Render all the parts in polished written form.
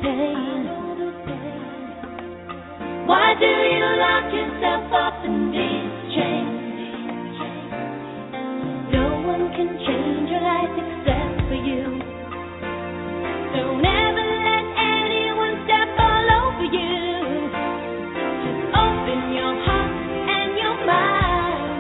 pain. Why do you lock yourself up in these chains? No one can change your life except for you. Don't ever let anyone step all over you. Just open your heart and your mind.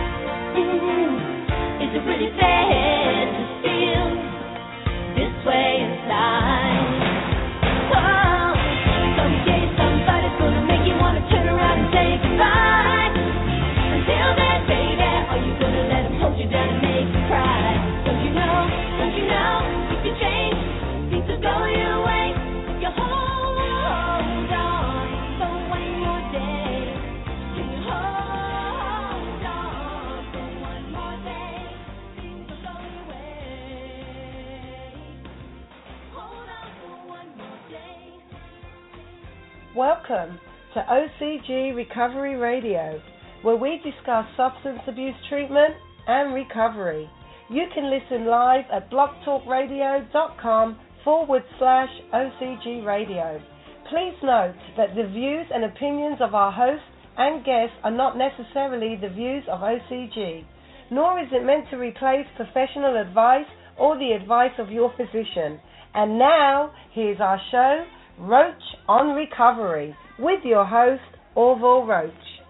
Is it really fair to feel this way inside? Oh, someday somebody's gonna make you wanna turn around and say goodbye. Until then, baby, are you gonna let them hold you down and make you cry? Don't you know, if you change, things will go your way. If you hold on for one more day, can you hold on for one more day? Things will go your way. Hold on for one more day. Welcome to OCG Recovery Radio, where we discuss substance abuse treatment and recovery. You can listen live at blogtalkradio.com/OCG Radio. Please note that the views and opinions of our hosts and guests are not necessarily the views of OCG, nor is it meant to replace professional advice or the advice of your physician. And now, here's our show, Roach on Recovery, with your host, Orville Roach.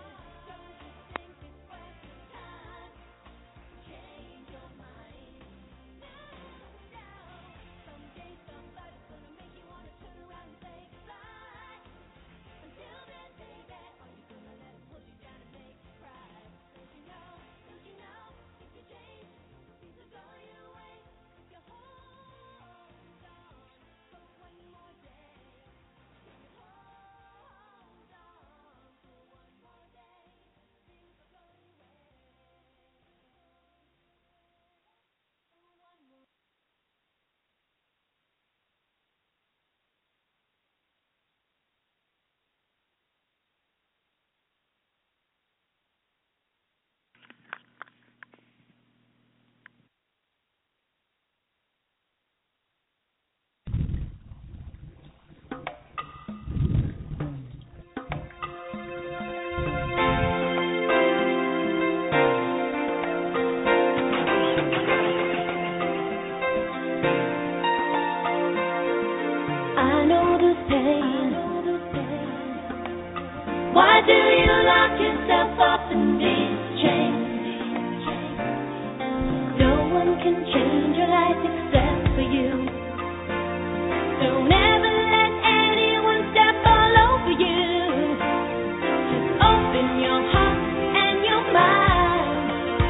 Why do you lock yourself up in these chains? No one can change your life except for you. Don't ever let anyone step all over you. Just open your heart and your mind.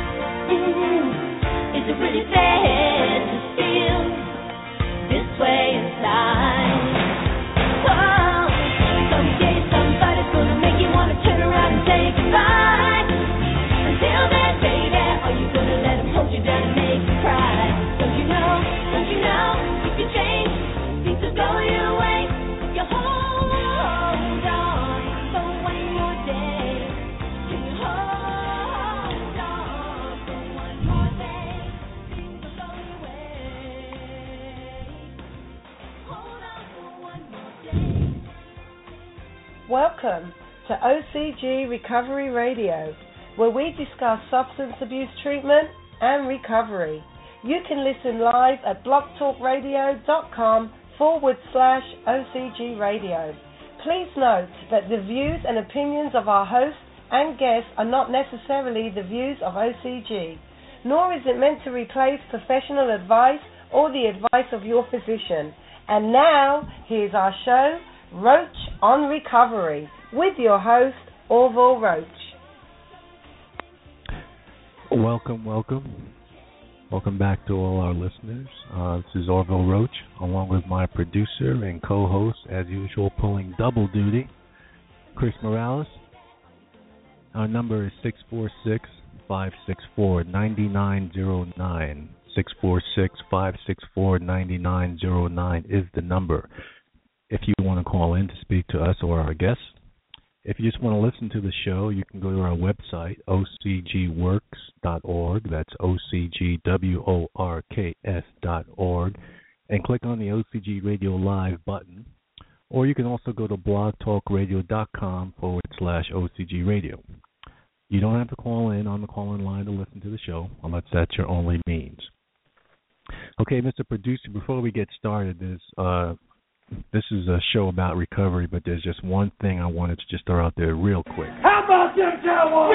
Is it really fair to feel this way inside? Oh, someday somebody's gonna make you wanna turn around and say goodbye. Until then, baby, are you gonna let them hold you down and make you cry? Don't you know, if you change, things will go your way. If you hold on for one more day, can you hold on for one more day? Things will go your way. Hold on for one more day. Welcome to OCG Recovery Radio, where we discuss substance abuse treatment and recovery. You can listen live at blogtalkradio.com/OCG Radio. Please note that the views and opinions of our hosts and guests are not necessarily the views of OCG, nor is it meant to replace professional advice or the advice of your physician. And now, here's our show, Roach on Recovery, with your host, Orville Roach. Welcome back to all our listeners. This is Orville Roach, along with my producer and co-host, as usual, pulling double duty, Chris Morales. Our number is 646-564-9909. 646-564-9909 is the number if you want to call in to speak to us or our guests. If you just want to listen to the show, you can go to our website, ocgworks.org. That's ocgworks.org, and click on the OCG Radio Live button. Or you can also go to blogtalkradio.com/OCG radio. You don't have to call in on the call-in line to listen to the show, unless that's your only means. Okay, Mr. Producer, before we get started, this is a show about recovery, but there's just one thing I wanted to just throw out there real quick. How about them Cowboys?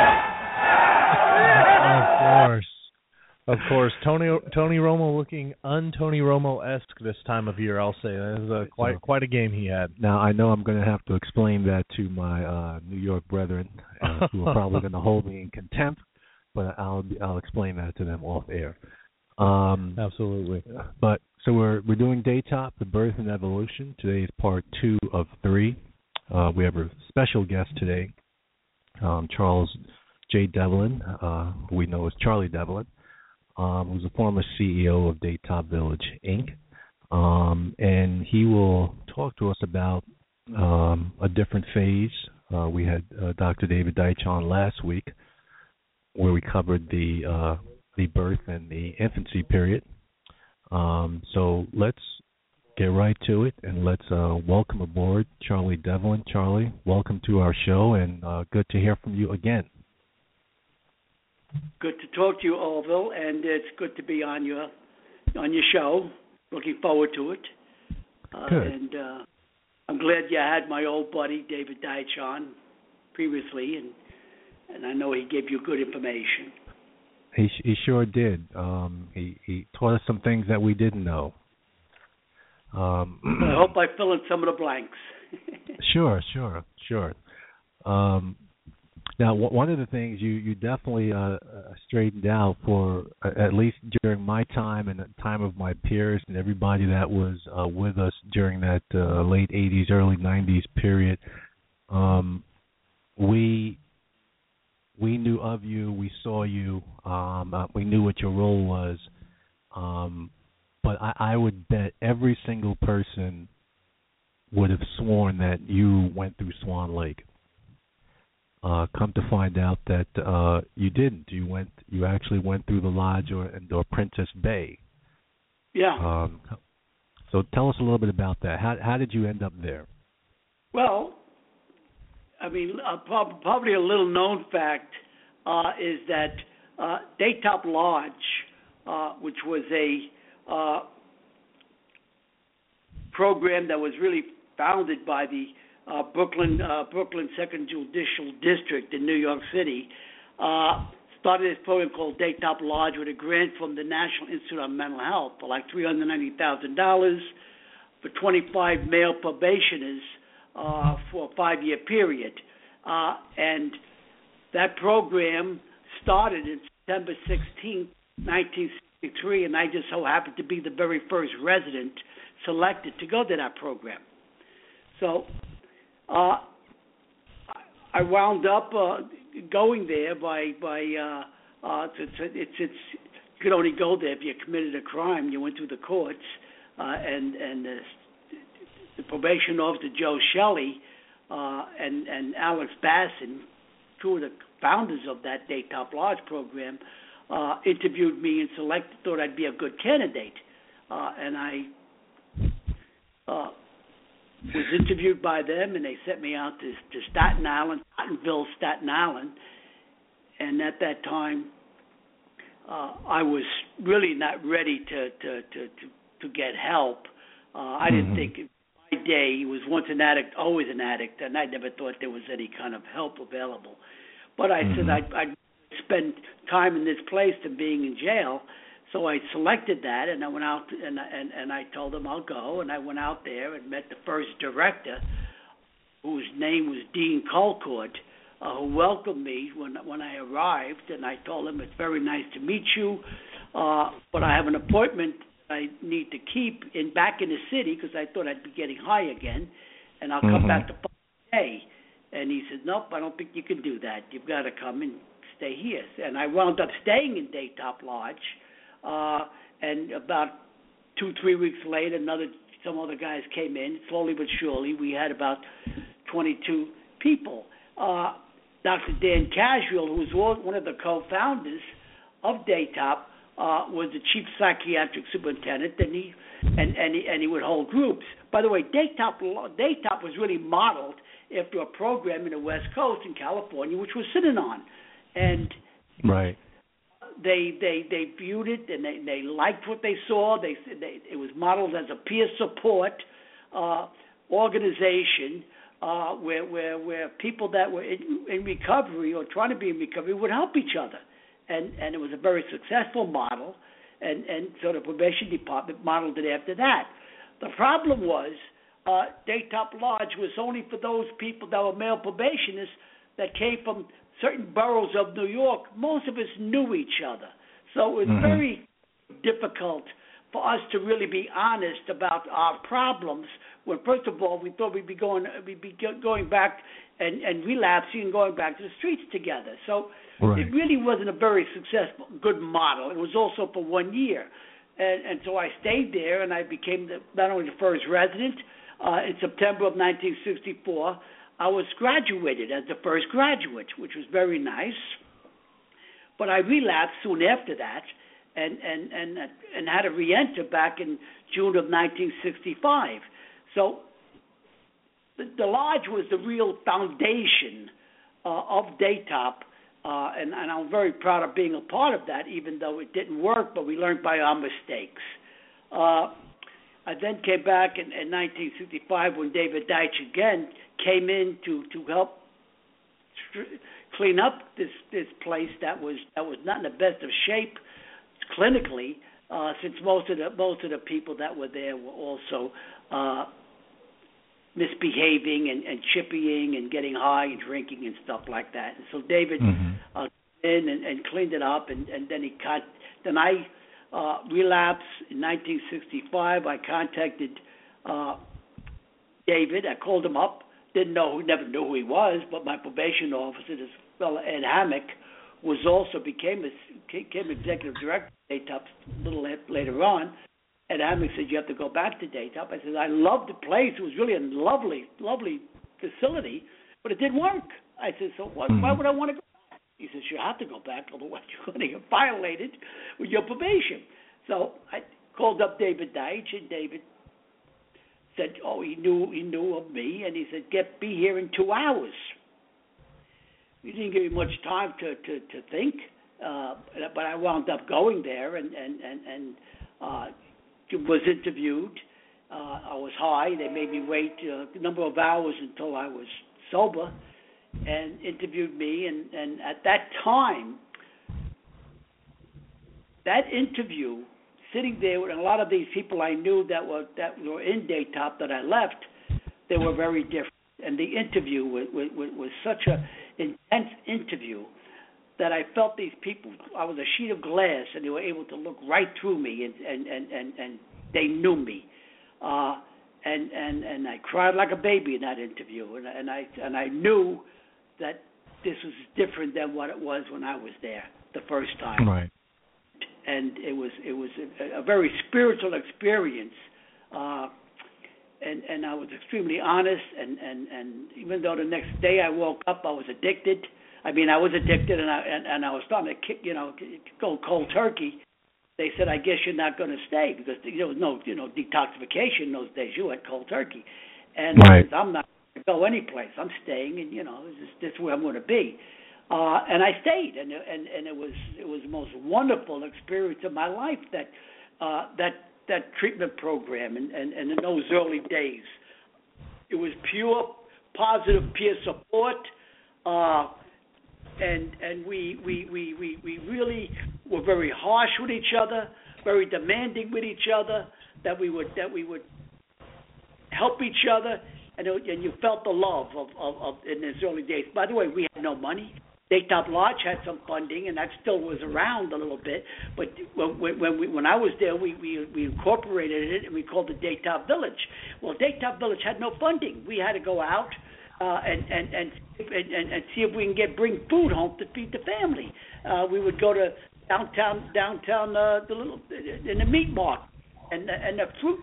Yeah! Of course. Tony Romo looking un-Tony Romo-esque this time of year, I'll say. That was quite a game he had. Now, I know I'm going to have to explain that to my New York brethren, who are probably going to hold me in contempt, but I'll explain that to them off air. Absolutely. But so we're doing Daytop, The Birth and Evolution. Today is part 2 of 3. We have a special guest today, Charles J. Devlin, who we know as Charlie Devlin, who's a former CEO of Daytop Village, Inc. And he will talk to us about a different phase. We had Dr. David Deitch on last week, where we covered the birth and the infancy period. So let's get right to it, and let's welcome aboard Charlie Devlin. Charlie, welcome to our show, and good to hear from you again. Good to talk to you, Orville, and it's good to be on your show. Looking forward to it. Good. And I'm glad you had my old buddy David Deitch on previously, and I know he gave you good information. He sure did. He taught us some things that we didn't know. I hope I fill in some of the blanks. Sure. Now, one of the things you definitely straightened out for, at least during my time and the time of my peers and everybody that was with us during that late 80s, early 90s period, we knew of you, we saw you, we knew what your role was, but I would bet every single person would have sworn that you went through Swan Lake. Come to find out that you didn't. You actually went through the lodge or Princess Bay. Yeah. So tell us a little bit about that. How did you end up there? Well, I mean, probably a little known fact is that Daytop Lodge, which was a program that was really founded by the Brooklyn Second Judicial District in New York City, started this program called Daytop Lodge with a grant from the National Institute on Mental Health for like $390,000 for 25 male probationers for a 5-year period. And that program started in September 16, 1963, and I just so happened to be the very first resident selected to go to that program. So I wound up going there by you could only go there if you committed a crime. You went through the courts, and the probation officer Joe Shelley and Alex Basson, two of the founders of that Daytop Lodge program, interviewed me and thought I'd be a good candidate, and I was interviewed by them, and they sent me out to Staten Island, Tottenville, Staten Island, and at that time I was really not ready to get help. I didn't think my day he was once an addict, always an addict, and I never thought there was any kind of help available. But I said I'd spend time in this place than being in jail. So I selected that, and I went out, and I told them I'll go, and I went out there and met the first director, whose name was Dean Colcord, who welcomed me when I arrived, and I told him it's very nice to meet you, but I have an appointment I need to keep back in the city because I thought I'd be getting high again, and I'll come back the following day. And he said, nope, I don't think you can do that. You've got to come and stay here. And I wound up staying in Daytop Lodge. And about 2-3 weeks later, some other guys came in. Slowly but surely, we had about 22 people. Dr. Dan Casual, who was one of the co-founders of Daytop, was the chief psychiatric superintendent, and and he would hold groups. By the way, Daytop was really modeled after a program in the West Coast in California, which was Synanon, and right. They viewed it and they liked what they saw. It was modeled as a peer support organization where people that were in recovery or trying to be in recovery would help each other, and it was a very successful model, and so the probation department modeled it after that. The problem was Daytop Lodge was only for those people that were male probationists that came from certain boroughs of New York. Most of us knew each other, so it was very difficult for us to really be honest about our problems. When first of all we thought we'd be going back and relapsing and going back to the streets together. So it really wasn't a very successful, good model. It was also for 1 year, and so I stayed there, and I became not only the first resident. In September of 1964, I was graduated as the first graduate, which was very nice. But I relapsed soon after that, and had to re-enter back in June of 1965. So the lodge was the real foundation of Daytop, and I'm very proud of being a part of that, even though it didn't work, but we learned by our mistakes. I then came back in 1965 when David Deitch again came in to help clean up this place that was not in the best of shape clinically, since most of the people that were there were also misbehaving and chippying and getting high and drinking and stuff like that. And so David came in and cleaned it up, and then I relapsed in 1965. I contacted David. I called him up. Never knew who he was, but my probation officer, this fellow Ed Hammock, became executive director of Daytop a little later on. Ed Hammock said, "You have to go back to Daytop." I said, "I loved the place. It was really a lovely, lovely facility, but it didn't work." I said, "So why would I want to go back?" He says, "You have to go back, otherwise you're going to get violated with your probation." So I called up David Deitch, and David said, he knew of me, and he said, "Be here in 2 hours." He didn't give me much time to think, but I wound up going there and was interviewed. I was high. They made me wait a number of hours until I was sober, and interviewed me. And at that time, that interview, sitting there with a lot of these people I knew that were in Daytop that I left, they were very different. And the interview was such an intense interview that I felt these people, I was a sheet of glass, and they were able to look right through me, and they knew me. And I cried like a baby in that interview, and I knew that this was different than what it was when I was there the first time. Right. And it was a very spiritual experience, and I was extremely honest. And even though the next day I woke up, I was addicted. I was addicted, and I was starting to go cold turkey. They said, "I guess you're not going to stay," because there was no detoxification in those days. You had cold turkey, and right. I'm not going to go anyplace. I'm staying, and this is where I'm going to be. And I stayed, and it was the most wonderful experience of my life, that treatment program, and in those early days, it was pure positive peer support, and we really were very harsh with each other, very demanding with each other, that we would help each other, and you felt the love of in those early days. By the way, we had no money. Daytop Lodge had some funding, and that still was around a little bit. But when I was there, we incorporated it, and we called it Daytop Village. Well, Daytop Village had no funding. We had to go out and see if we can bring food home to feed the family. We would go to downtown, in the meat market and the fruit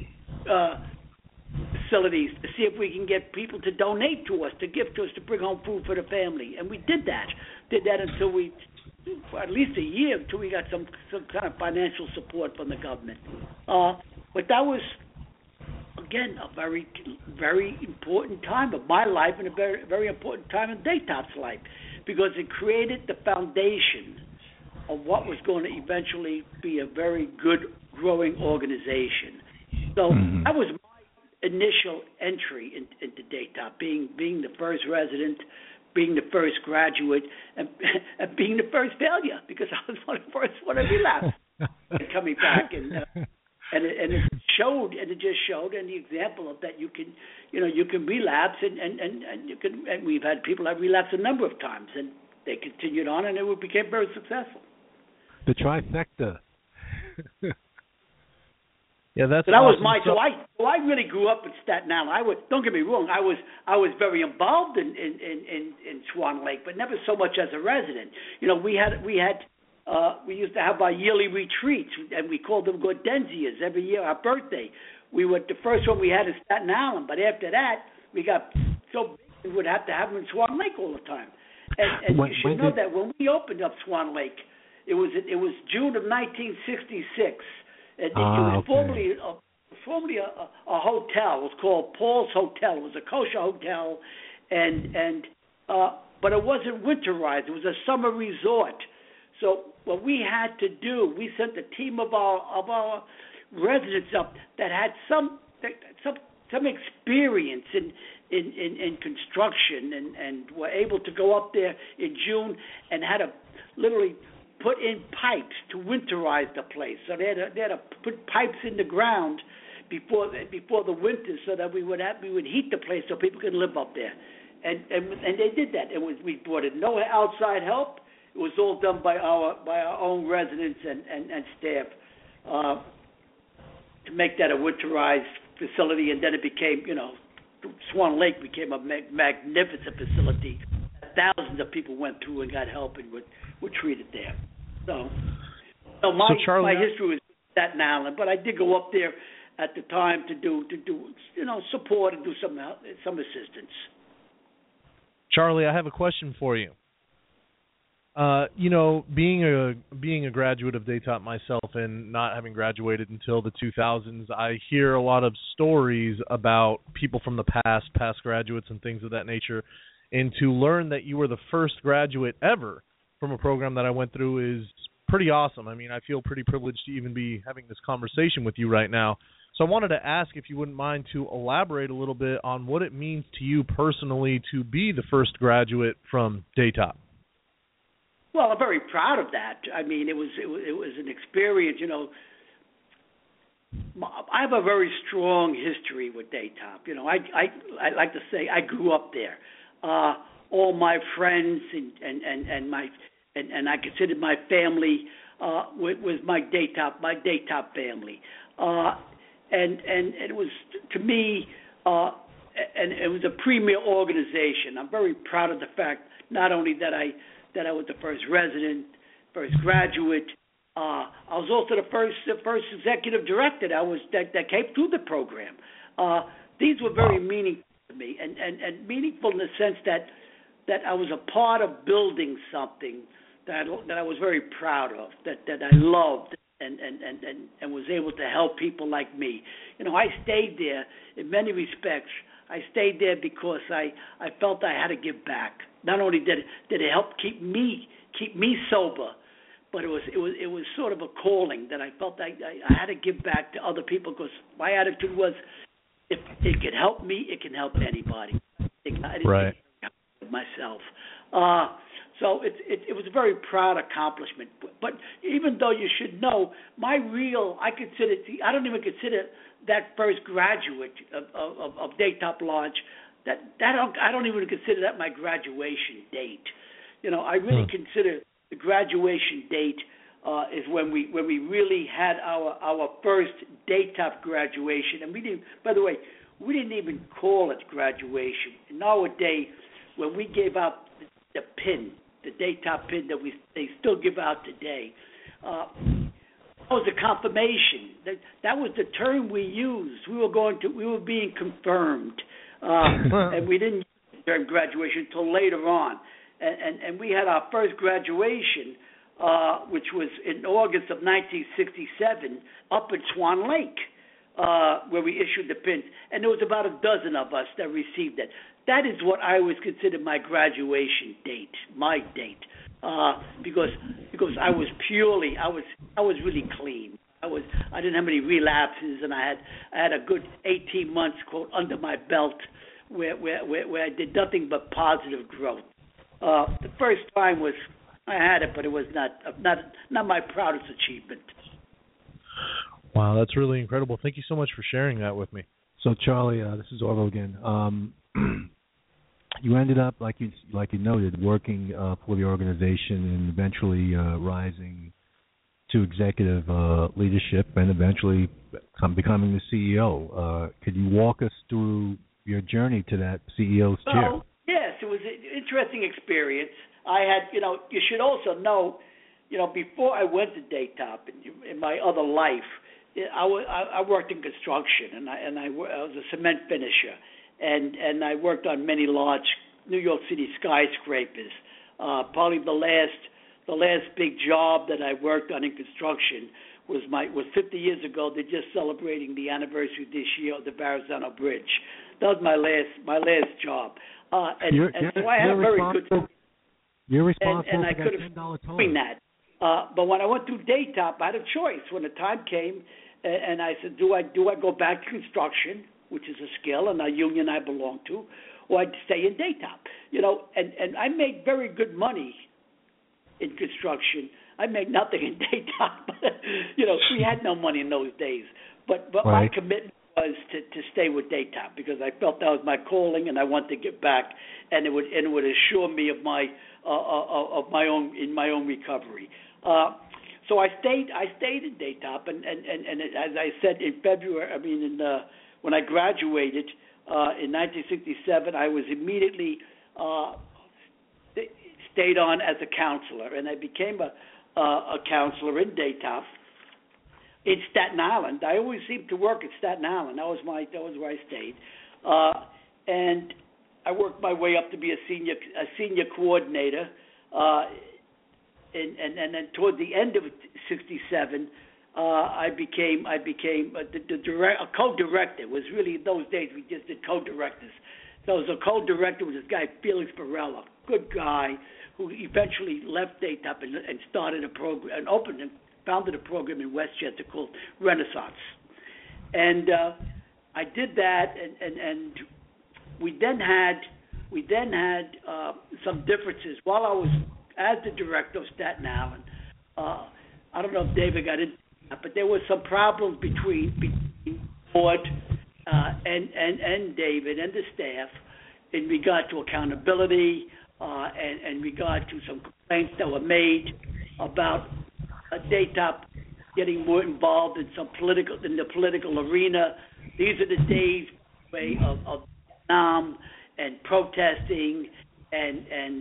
facilities to see if we can get people to donate to us, to give to us, to bring home food for the family. And we did that until for at least a year, until we got some kind of financial support from the government. But But that was, again, a very, very important time of my life and a very, very important time in Daytop's life, because it created the foundation of what was going to eventually be a very good growing organization. So that was my initial entry into Daytop, being the first resident, being the first graduate, and being the first failure, because I was the first one to relapse and coming back, and it showed, and it just showed, and the example of that you can relapse, and we've had people that relapsed a number of times, and they continued on, and it became very successful. The trifecta. Yeah, that's. So that awesome. was So I really grew up in Staten Island. Don't get me wrong. I was very involved in Swan Lake, but never so much as a resident. We used to have our yearly retreats, and we called them Gordenzias every year. Our birthday, we were the first one we had in Staten Island. But after that, we got so big we would have to have them in Swan Lake all the time. And you should know that when we opened up Swan Lake, it was June of 1966. It was formerly a hotel. It was called Paul's Hotel. It was a kosher hotel, but it wasn't winterized. It was a summer resort. So what we had to do, we sent a team of our residents up that had some experience in construction and were able to go up there in June and had to literally put in pipes to winterize the place. So they had to put pipes in the ground before the winter, so that we would heat the place so people could live up there. And they did that. We brought in no outside help. It was all done by our own residents and staff to make that a winterized facility, and then it became, Swan Lake became a magnificent facility. Thousands of people went through and got help and were treated there. So my history was Staten Island, but I did go up there at the time to do support and do some assistance. Charlie, I have a question for you. Being a graduate of Daytop myself and not having graduated until the 2000s, I hear a lot of stories about people from the past graduates and things of that nature. And to learn that you were the first graduate ever from a program that I went through is pretty awesome. I mean, I feel pretty privileged to even be having this conversation with you right now. So I wanted to ask if you wouldn't mind to elaborate a little bit on what it means to you personally to be the first graduate from Daytop. Well, I'm very proud of that. I mean, it was an experience. I have a very strong history with Daytop. I like to say I grew up there. All my friends and I considered my family was my Daytop family, and it was, to me, and it was a premier organization. I'm very proud of the fact not only that I was the first resident, first graduate. I was also the first executive director that came through the program. These were very meaningful to me, and meaningful in the sense that I was a part of building something that I was very proud of, that I loved, and was able to help people like me. I stayed there in many respects. I stayed there because I felt I had to give back. Not only did it help keep me sober, but it was sort of a calling that I felt I had to give back to other people, because my attitude was, if it can help me, it can help anybody. I didn't help myself. So it was a very proud accomplishment. But even though you should know, I don't even consider that first graduate of Daytop Lodge, I don't even consider that my graduation date. I really consider the graduation date is when we really had our first Daytop graduation. And we didn't even call it graduation. Nowadays, when we gave out the pin, the Daytop pin that they still give out today, that was a confirmation. That was the term we used. We were being confirmed, and we didn't use the term graduation until later on. And we had our first graduation, which was in August of 1967, up at Swan Lake. where we issued the pins, and there was about a dozen of us that received it. That is what I always considered my graduation date, my date, because I was really clean. I didn't have any relapses, and I had a good 18 months quote under my belt where I did nothing but positive growth. The first time was I had it, but it was not my proudest achievement. Wow, that's really incredible. Thank you so much for sharing that with me. So, Charlie, this is Orville again. You ended up, like you noted, working for the organization and eventually rising to executive leadership and eventually becoming the CEO. Could you walk us through your journey to that CEO's chair? Oh, yes, it was an interesting experience. I had, you should also know, before I went to Daytop in my other life, I worked in construction, and I was a cement finisher, and I worked on many large New York City skyscrapers. Probably the last big job that I worked on in construction was 50 years ago. They're just celebrating the anniversary this year of the Verrazano Bridge. That was my last job. So I had a very good. You're responsible and I for could that $10 total. doing that. But when I went through Daytop, I had a choice. When the time came, and I said, do I go back to construction, which is a skill and a union I belong to, or I'd stay in Daytop? And I made very good money in construction. I made nothing in Daytop. We had no money in those days. But right. My commitment was to stay with Daytop because I felt that was my calling, and I wanted to get back, and it would assure me of my own recovery. So I stayed in Daytop, and as I said in February, when I graduated in 1967, I was immediately stayed on as a counselor, and I became a counselor in Daytop. In Staten Island, I always seemed to work at Staten Island. That was where I stayed, and I worked my way up to be a senior coordinator. And then toward the end of '67, I became a co-director. It was really in those days we just did co-directors. So I was a co-director with this guy Felix Barella, good guy, who eventually left Daytop and started a program and founded a program in Westchester called Renaissance. And I did that, and we then had some differences while I was as the director of Staten Island. I don't know if David got into that, but there was some problems between board and David and the staff in regard to accountability and in regard to some complaints that were made about Daytop getting more involved in the political arena. These are the days of Vietnam and protesting and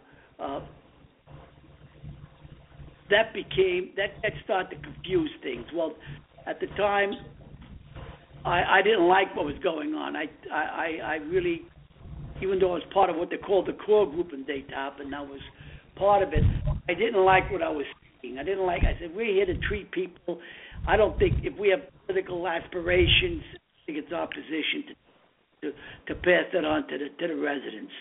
that started to confuse things. Well, at the time, I didn't like what was going on. I really, even though I was part of what they called the core group in Daytop, and I was part of it, I didn't like what I was seeing. I said, we're here to treat people. I don't think if we have political aspirations, I think it's our position to pass that on to the residents.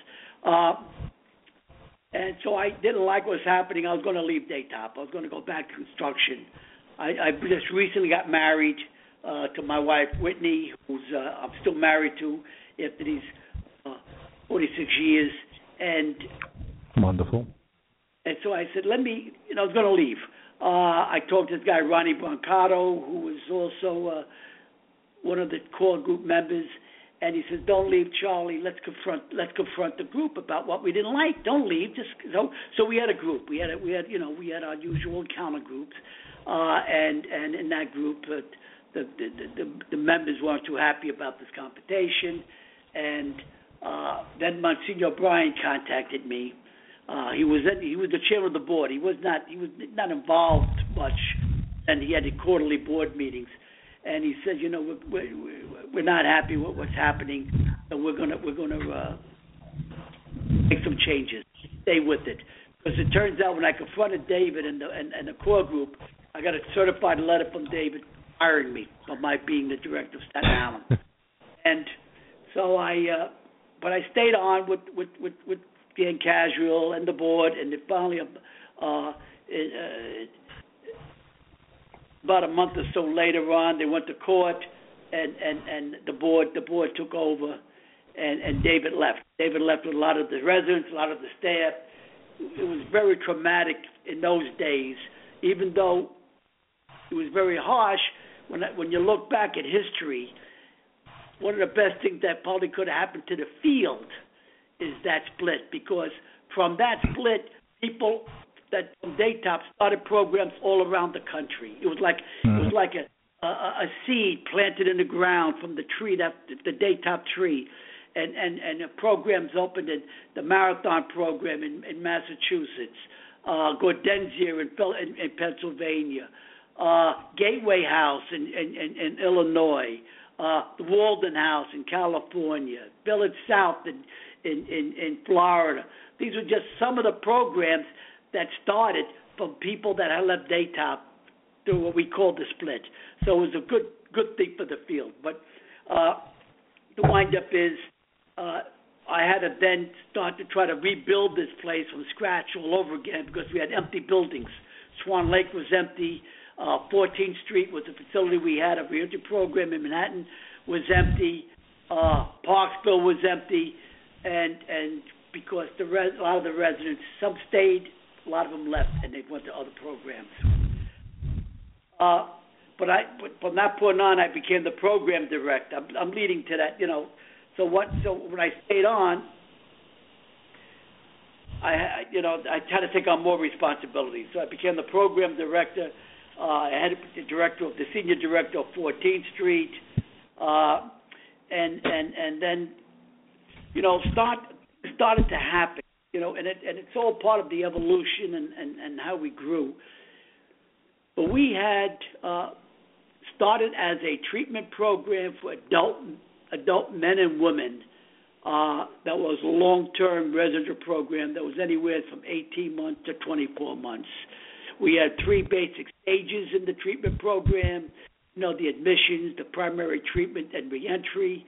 And so I didn't like what was happening. I was going to leave Daytop. I was going to go back to construction. I just recently got married to my wife, Whitney, who's I'm still married to after these 46 years. And wonderful. And so I said, I was going to leave. I talked to this guy, Ronnie Brancato, who was also one of the core group members. And he says, "Don't leave, Charlie. Let's confront the group about what we didn't like. Don't leave." So we had a group. We had our usual encounter groups, and in that group, the members weren't too happy about this competition. And then Monsignor Bryan contacted me. He was the chairman of the board. He was not involved much, and he had the quarterly board meetings. And he said, we're not happy with what's happening, so we're gonna make some changes. Stay with it, because it turns out when I confronted David and the core group, I got a certified letter from David firing me for my being the director of Staten Island. And so but I stayed on with Dan Casual and the board, and it finally, about a month or so later on, they went to court, and the board took over, and David left. David left with a lot of the residents, a lot of the staff. It was very traumatic in those days, even though it was very harsh. When you look back at history, one of the best things that probably could have happened to the field is that split, because from that split, people that from Daytop started programs all around the country. It was like a seed planted in the ground from the tree, the Daytop tree, and programs opened in the Marathon program in Massachusetts, Gaudenzier in Pennsylvania, Gateway House in Illinois, the Walden House in California, Village South in Florida. These are just some of the programs that started from people that had left Daytop through what we call the split. So it was a good thing for the field. But the wind-up is I had to then start to try to rebuild this place from scratch all over again, because we had empty buildings. Swan Lake was empty. 14th Street was a facility we had, a reentry program in Manhattan was empty. Parksville was empty, and because a lot of the residents, some stayed, a lot of them left, and they went to other programs. But from that point on, I became the program director. I'm leading to that, So when I stayed on, I had to take on more responsibilities. So I became the program director. I had the senior director of 14th Street, and then started to happen, and it's all part of the evolution and how we grew. But we had started as a treatment program for adult men and women. That was a long-term residential program that was anywhere from 18 months to 24 months. We had 3 basic stages in the treatment program, the admissions, the primary treatment, and reentry.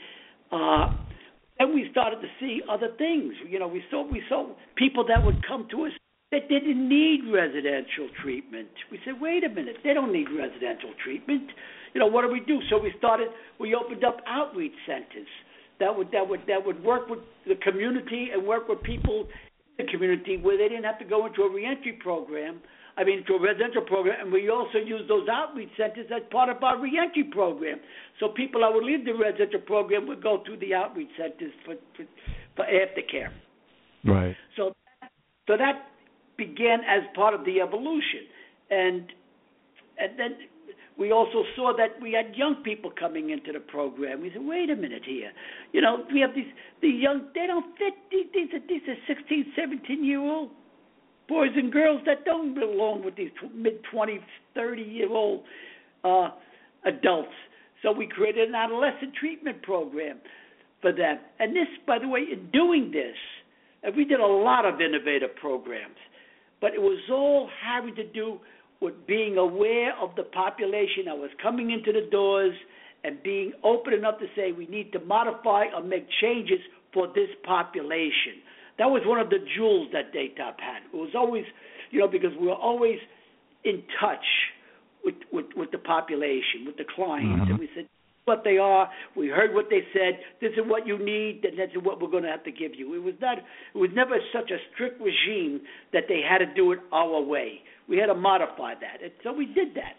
Then we started to see other things. We saw people that would come to us that didn't need residential treatment. We said, wait a minute, they don't need residential treatment. What do we do? So we opened up outreach centers that would work with the community and work with people in the community where they didn't have to go into a reentry program. To a residential program, and we also use those outreach centers as part of our reentry program. So people that would leave the residential program would go to the outreach centers for aftercare. Right. So that began as part of the evolution, and then we also saw that we had young people coming into the program. We said, wait a minute here, we have these young, they don't fit. These are 16, 17-year-old. Boys and girls that don't belong with these mid-20, 30-year-old adults. So we created an adolescent treatment program for them. And this, by the way, in doing this, we did a lot of innovative programs, but it was all having to do with being aware of the population that was coming into the doors and being open enough to say we need to modify or make changes for this population. That was one of the jewels that Daytop had. It was always, because we were always in touch with the population, with the clients. Mm-hmm. And we said what they are. We heard what they said. This is what you need, and this is what we're going to have to give you. It was never such a strict regime that they had to do it our way. We had to modify that, and so we did that.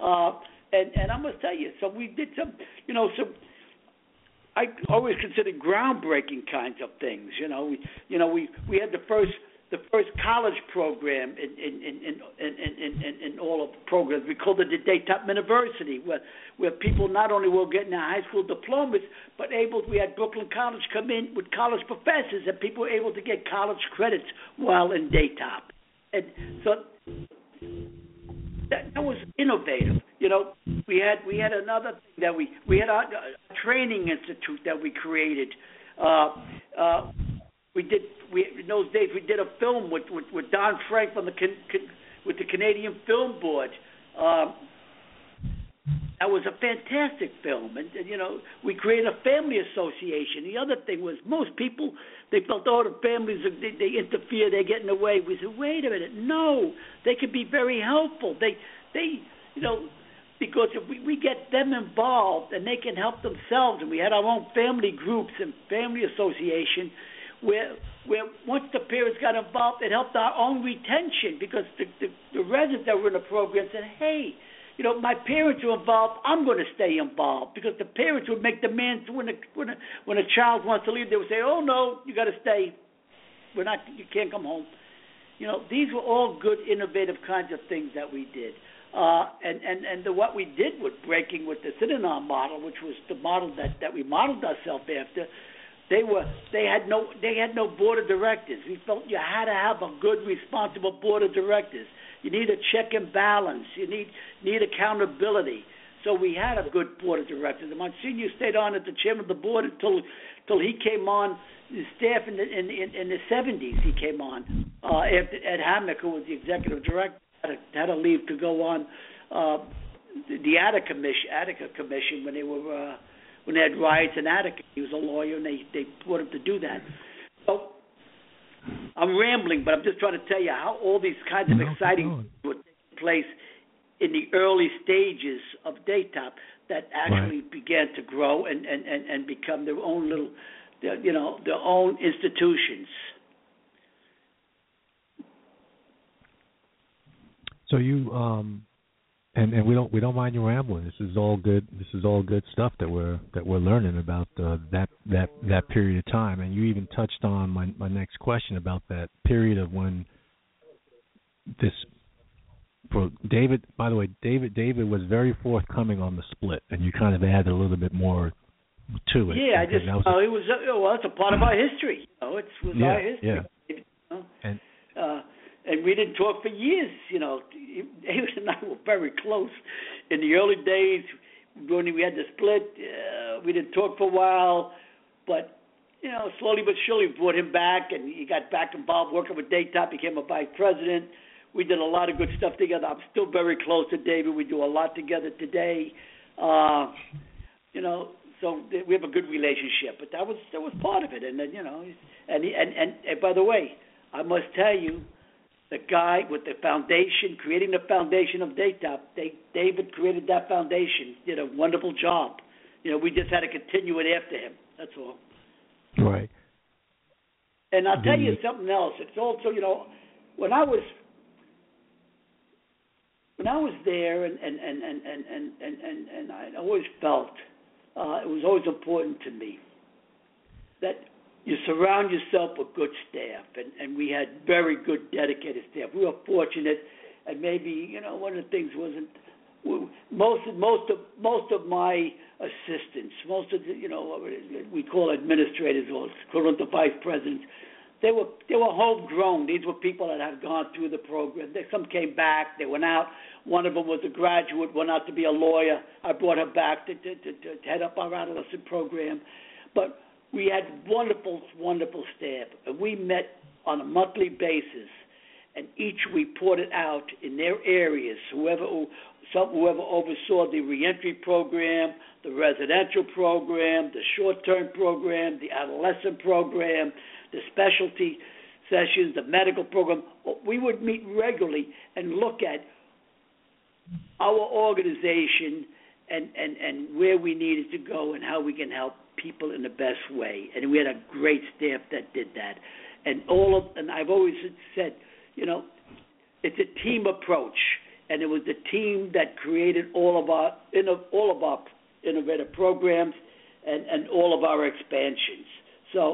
And I'm going to tell you, so we did some, I always consider groundbreaking kinds of things. We had the first college program in all of the programs. We called it the Daytop University, where people not only were getting their high school diplomas, but we had Brooklyn College come in with college professors, and people were able to get college credits while in Daytop. And so that was innovative. We had another thing that we had a training institute that we created. In those days we did a film with Don Frank with the Canadian Film Board. That was a fantastic film, and we created a family association. The other thing was most people, they felt, oh, the families they interfere, they're getting away. We said, wait a minute, no, they could be very helpful. They because if we get them involved and they can help themselves, and we had our own family groups and family association where once the parents got involved, it helped our own retention because the residents that were in the program said, hey, my parents are involved. I'm going to stay involved because the parents would make demands when a child wants to leave. They would say, "Oh no, you got to stay. You can't come home." These were all good, innovative kinds of things that we did. What we did with breaking with the Synanon model, which was the model that we modeled ourselves after. They had no board of directors. We felt you had to have a good, responsible board of directors. You need a check and balance. You need accountability. So we had a good board of directors. And Monsignor stayed on as the chairman of the board until he came on the staff in the 70s. He came on after Ed Hammack, who was the executive director, had to leave to go on the Attica Commission when they had riots in Attica. He was a lawyer, and they brought him to do that. So I'm rambling, but I'm just trying to tell you how all these kinds of exciting things would take place in the early stages of DATOP that actually began to grow and become their own little, their own institutions. So you and we don't mind you rambling. This is all good. This is all good stuff that we're learning about that period of time. And you even touched on my next question about that period of when this. For David, by the way, David was very forthcoming on the split, and you kind of added a little bit more to it. Yeah, it was. Well, it's a part of our history. It was our history. Yeah. And we didn't talk for years. David and I were very close in the early days when we had the split. We didn't talk for a while, but slowly but surely we brought him back, and he got back involved working with DATOP, became a vice president. We did a lot of good stuff together. I'm still very close to David. We do a lot together today. So we have a good relationship. But that was part of it. And then and by the way, I must tell you, the guy with the foundation, creating the foundation of DATOP, David created that foundation, did a wonderful job. We just had to continue it after him. That's all. Right. And I'll tell you something else. It's also, when I was there, and I always felt it was always important to me that you surround yourself with good staff, and we had very good, dedicated staff. We were fortunate, and maybe one of the things wasn't most of my assistants, most of we call administrators or equivalent to vice presidents. They were homegrown. These were people that had gone through the program. Some came back. They went out. One of them was a graduate, went out to be a lawyer. I brought her back to head up our adolescent program. But we had wonderful, wonderful staff. And we met on a monthly basis, and each reported out in their areas, whoever oversaw the reentry program, the residential program, the short-term program, the adolescent program, the specialty sessions, the medical program. We would meet regularly and look at our organization and where we needed to go and how we can help people in the best way. And we had a great staff that did that. And I've always said, it's a team approach, and it was the team that created all of our innovative programs and all of our expansions. So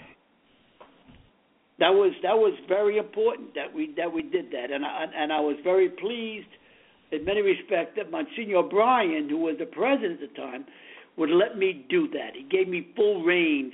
that was very important that we did that, and I was very pleased in many respects that Monsignor O'Brien, who was the president at the time, would let me do that. He gave me full reins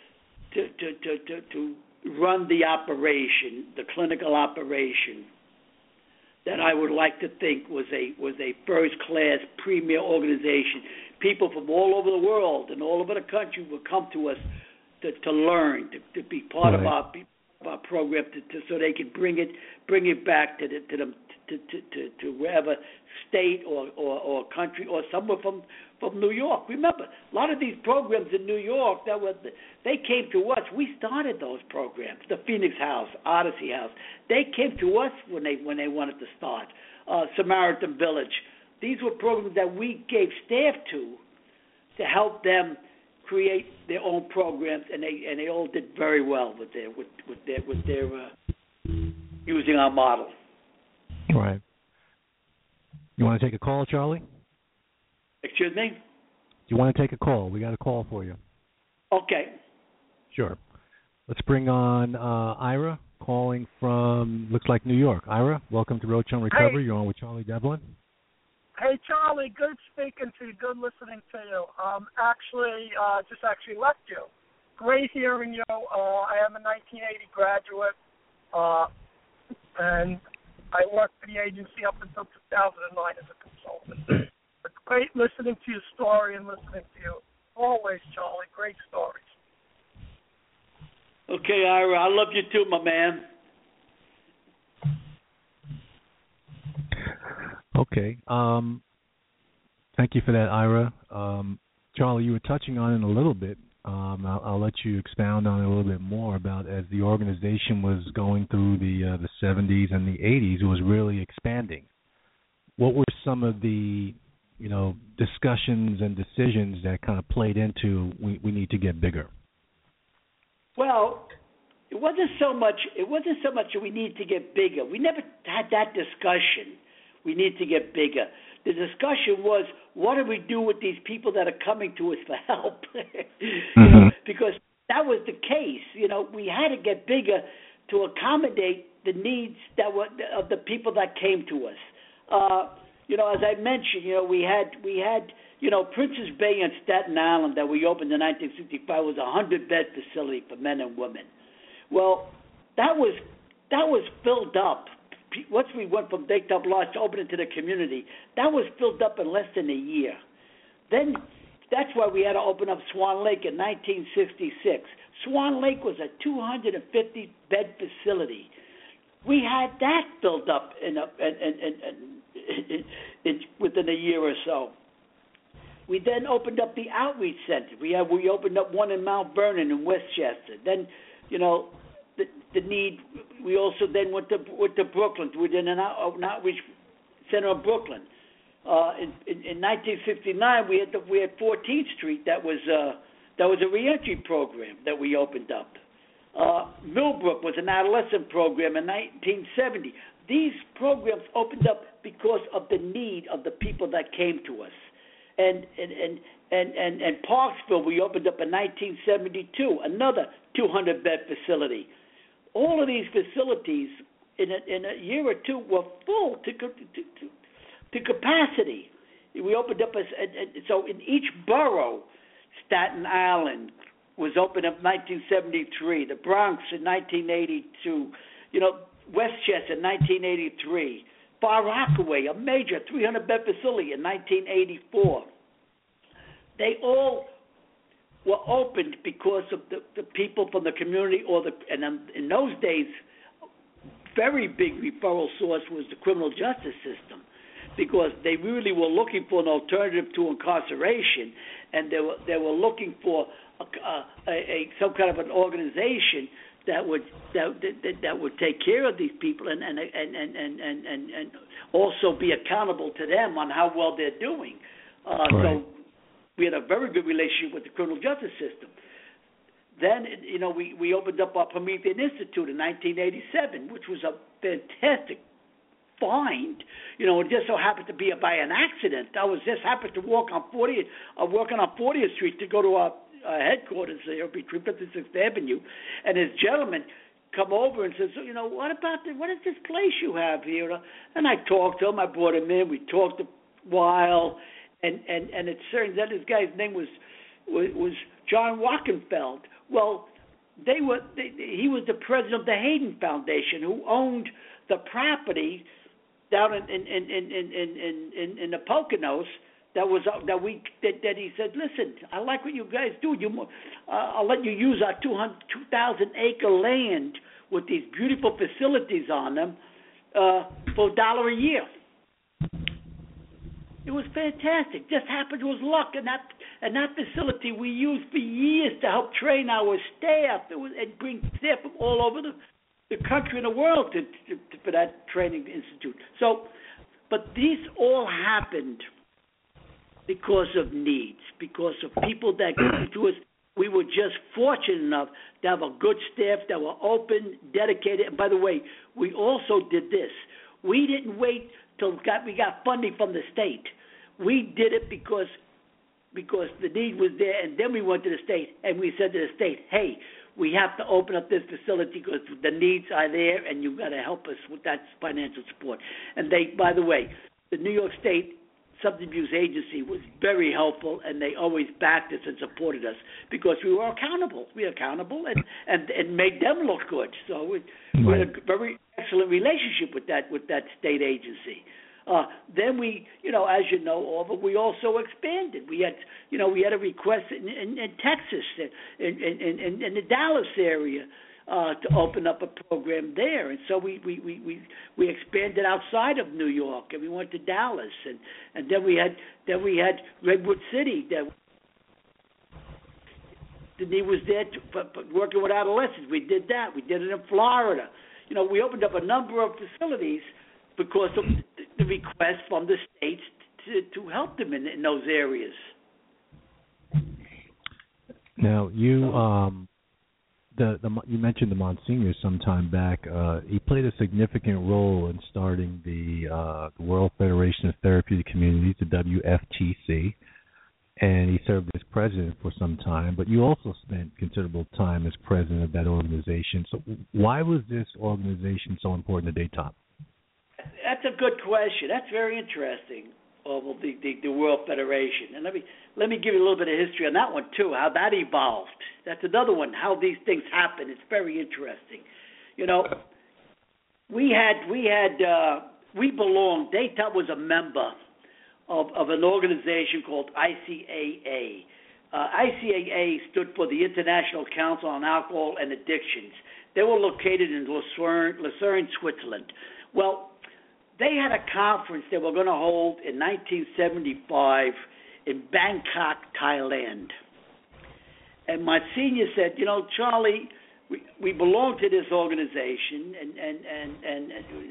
to run the operation, the clinical operation, that I would like to think was a first-class premier organization. People from all over the world and all over the country would come to us to learn, to be part of our program so they could bring it back to wherever state or country or somewhere from New York. Remember, a lot of these programs in New York they came to us. We started those programs. The Phoenix House, Odyssey House. They came to us when they wanted to start. Samaritan Village. These were programs that we gave staff to help them create their own programs, and they all did very well with their using our model. Right. You want to take a call, Charlie? Excuse me? You want to take a call? We got a call for you. Okay. Sure. Let's bring on Ira, calling from, looks like New York. Ira, welcome to Roach on Recovery. Hey. You're on with Charlie Devlin. Hey, Charlie, good speaking to you, good listening to you. Just left you. Great hearing you. I am a 1980 graduate, and I worked for the agency up until 2009 as a consultant. It's great listening to your story and listening to you. Always, Charlie, great stories. Okay, Ira, I love you too, my man. Okay. Thank you for that, Ira. Charlie, you were touching on it a little bit. I'll let you expound on it a little bit more about as the organization was going through the 70s and the 80s, it was really expanding. What were some of the discussions and decisions that kind of played into we need to get bigger? Well, it wasn't so much that we need to get bigger. We never had that discussion. We need to get bigger. The discussion was, what do we do with these people that are coming to us for help? Because that was the case. We had to get bigger to accommodate the needs of the people that came to us. As I mentioned, we had Princess Bay in Staten Island that we opened in 1965 was a 100-bed facility for men and women. Well, that was filled up. Once we went from Daytop Lodge to open it to the community, that was filled up in less than a year. Then that's why we had to open up Swan Lake in 1966. Swan Lake was a 250-bed facility. We had that filled up within a year or so. We then opened up the outreach center. We opened up one in Mount Vernon in Westchester. Then, the need. We also then went to Brooklyn. We did an outreach center in Brooklyn. In 1959, we had 14th Street. That was a reentry program that we opened up. Millbrook was an adolescent program in 1970. These programs opened up because of the need of the people that came to us. And Parksville, we opened up in 1972, another 200-bed facility. All of these facilities in a year or two were full to capacity. We opened up so in each borough, Staten Island was opened up in 1973, the Bronx in 1982, Westchester in 1983, Far Rockaway, a major 300-bed facility in 1984. They all were opened because of the people from the community, and in those days, very big referral source was the criminal justice system, because they really were looking for an alternative to incarceration, and they were looking for some kind of an organization that would take care of these people and also be accountable to them on how well they're doing. Right. So we had a very good relationship with the criminal justice system. Then, we opened up our Promethean Institute in 1987, which was a fantastic find. It just so happened to be by an accident. I was just happened to working on 40th Street to go to our headquarters there between 5th and 6th Avenue, and this gentleman come over and says, what is this place you have here? And I talked to him. I brought him in. We talked a while, and it turns out this guy's name was John Wackenfeld. Well, he was the president of the Hayden Foundation, who owned the property down in the Poconos. That he said, listen, I like what you guys do. I'll let you use our 2,000-acre land with these beautiful facilities on them for $1 a year. It was fantastic. Just happened it was luck, and that facility we used for years to help train our staff. And bring staff from all over the country and the world for that training institute. So, but these all happened because of needs, because of people that came to us. We were just fortunate enough to have a good staff that were open, dedicated. And by the way, we also did this. We didn't wait till we got funding from the state. We did it because the need was there, and then we went to the state and we said to the state, "Hey, we have to open up this facility because the needs are there, and you've got to help us with that financial support." And they, by the way, the New York State Substance Abuse Agency was very helpful, and they always backed us and supported us because we were accountable. We were accountable and made them look good. So we had a very excellent relationship with that state agency. Then we, as you know, Orville, we also expanded. We had a request in Texas, in the Dallas area, to open up a program there, and so we expanded outside of New York, and we went to Dallas, and then we had Redwood City. The need was there for working with adolescents. We did that. We did it in Florida. We opened up a number of facilities because of the request from the states to help them in those areas. Now, you you mentioned the Monsignor some time back. He played a significant role in starting the World Federation of Therapeutic Communities, the WFTC, and he served as president for some time. But you also spent considerable time as president of that organization. So why was this organization so important to Daytop? That's a good question. That's very interesting. The World Federation, and let me give you a little bit of history on that one too. How that evolved. That's another one. How these things happen. It's very interesting. We belonged. Daytop was a member of an organization called ICAA. ICAA stood for the International Council on Alcohol and Addictions. They were located in Lucerne, Switzerland. Well, they had a conference they were going to hold in 1975 in Bangkok, Thailand. And my senior said, Charlie, we belong to this organization, and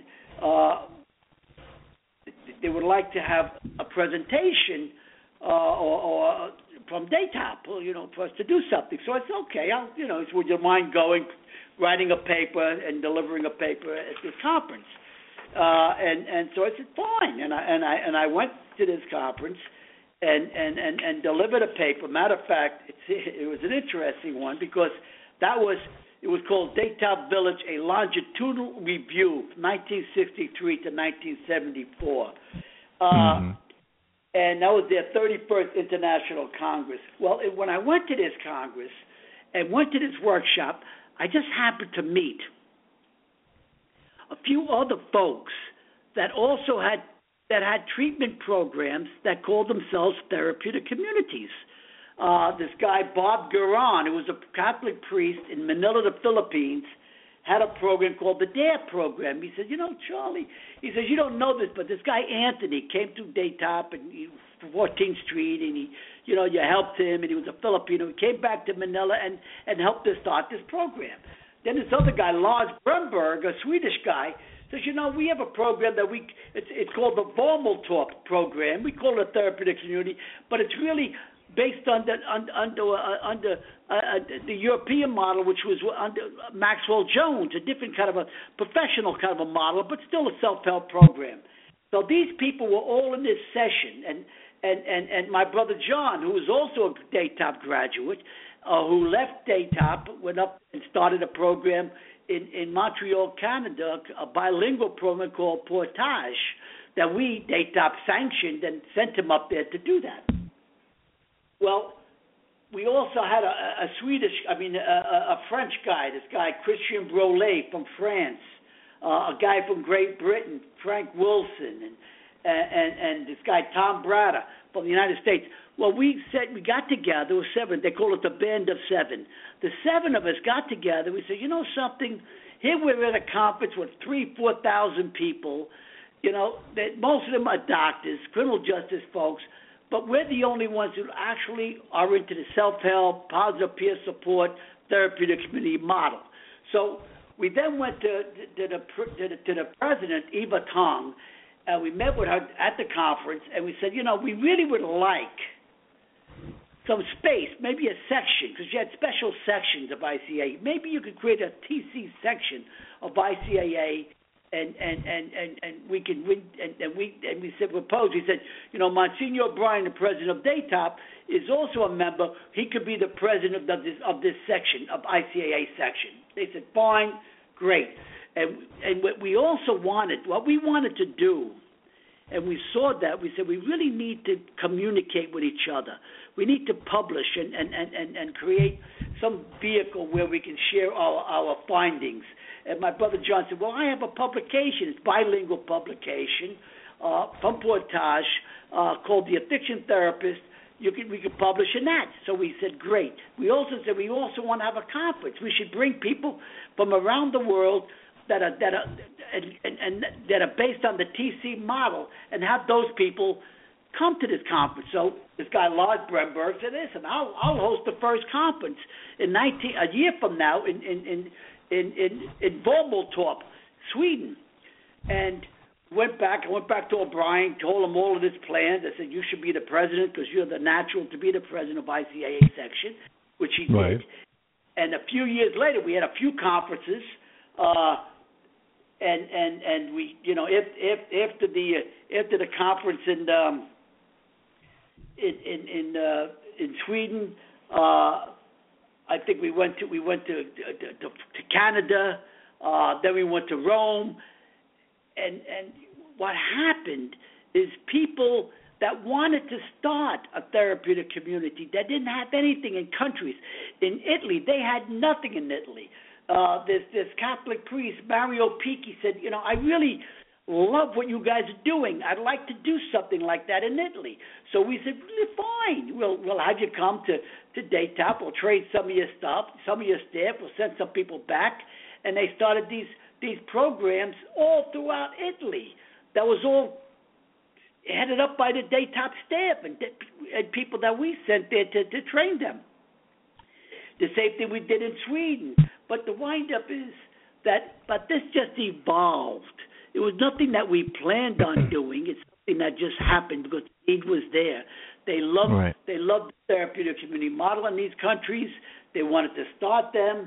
they would like to have a presentation or from Daytop, for us to do something. So I said, okay, would you mind writing a paper and delivering a paper at this conference? And so I said fine, and I went to this conference and delivered a paper. Matter of fact, it was an interesting one because it was called Daytop Village: A Longitudinal Review, 1963 to 1974, and that was their 31st International Congress. Well, when I went to this Congress and went to this workshop, I just happened to meet a few other folks that also had treatment programs that called themselves therapeutic communities. This guy, Bob Guerin, who was a Catholic priest in Manila, the Philippines, had a program called the DARE program. He said, Charlie, he says, you don't know this, but this guy Anthony came to Daytop and 14th Street, and you helped him, and he was a Filipino. He came back to Manila and helped us start this program. Then this other guy, Lars Brunberg, a Swedish guy, says, we have a program that it's called the Vormaltorp program. We call it a therapeutic community, but it's really based on the European model, which was under Maxwell Jones, a different kind of a professional kind of a model, but still a self-help program. So these people were all in this session, and my brother John, who was also a Daytop graduate, who left Daytop, went up and started a program in Montreal, Canada, a bilingual program called Portage, that we, Daytop, sanctioned and sent him up there to do that. Well, we also had a French guy, this guy Christian Brolet from France, a guy from Great Britain, Frank Wilson, and this guy Tom Bratta. from the United States. Well, we got together. There were 7. They call it the Band of 7. The 7 of us got together. We said, you know something? Here we're at a conference with 3,000-4,000 people. You know, most of them are doctors, criminal justice folks, but we're the only ones who actually are into the self-help, positive peer support, therapeutic community model. So we then went to the president, Eva Tong, and we met with her at the conference, and we said, you know, we really would like some space, maybe a section, because you had special sections of ICAA. Maybe you could create a TC section of ICAA, and we said proposed. He said, you know, Monsignor O'Brien, the president of DATOP, is also a member. He could be the president of this section of ICAA section. They said, fine, great. And what we wanted to do, and we saw that, we said we really need to communicate with each other. We need to publish and create some vehicle where we can share our findings. And my brother John said, well, I have a publication. It's bilingual publication from Portage called The Addiction Therapist. We could publish in that. So we said, great. We also said we also want to have a conference. We should bring people from around the world that are based on the TC model and have those people come to this conference. So this guy Lars Bremberg said, listen, I'll host the first conference a year from now in Vogeltorp, Sweden. And I went back to O'Brien, told him all of his plans. I said, you should be the president because you're the natural to be the president of ICAA section, which he did. And a few years later, we had a few conferences, and we, you know, after the conference in Sweden, I think we went to Canada, then we went to Rome, and what happened is people that wanted to start a therapeutic community that didn't have anything in countries. In Italy, they had nothing in Italy. This Catholic priest, Mario Picchi, said, you know, I really love what you guys are doing. I'd like to do something like that in Italy. So we said, fine, we'll have you come to DATOP. We'll trade some of your stuff, some of your staff. We'll send some people back. And they started these programs all throughout Italy. That was all headed up by the DATOP staff and people that we sent there to train them. The same thing we did in Sweden. But the wind-up is but this just evolved. It was nothing that we planned on doing. It's something that just happened because the need was there. They loved the therapeutic community model in these countries. They wanted to start them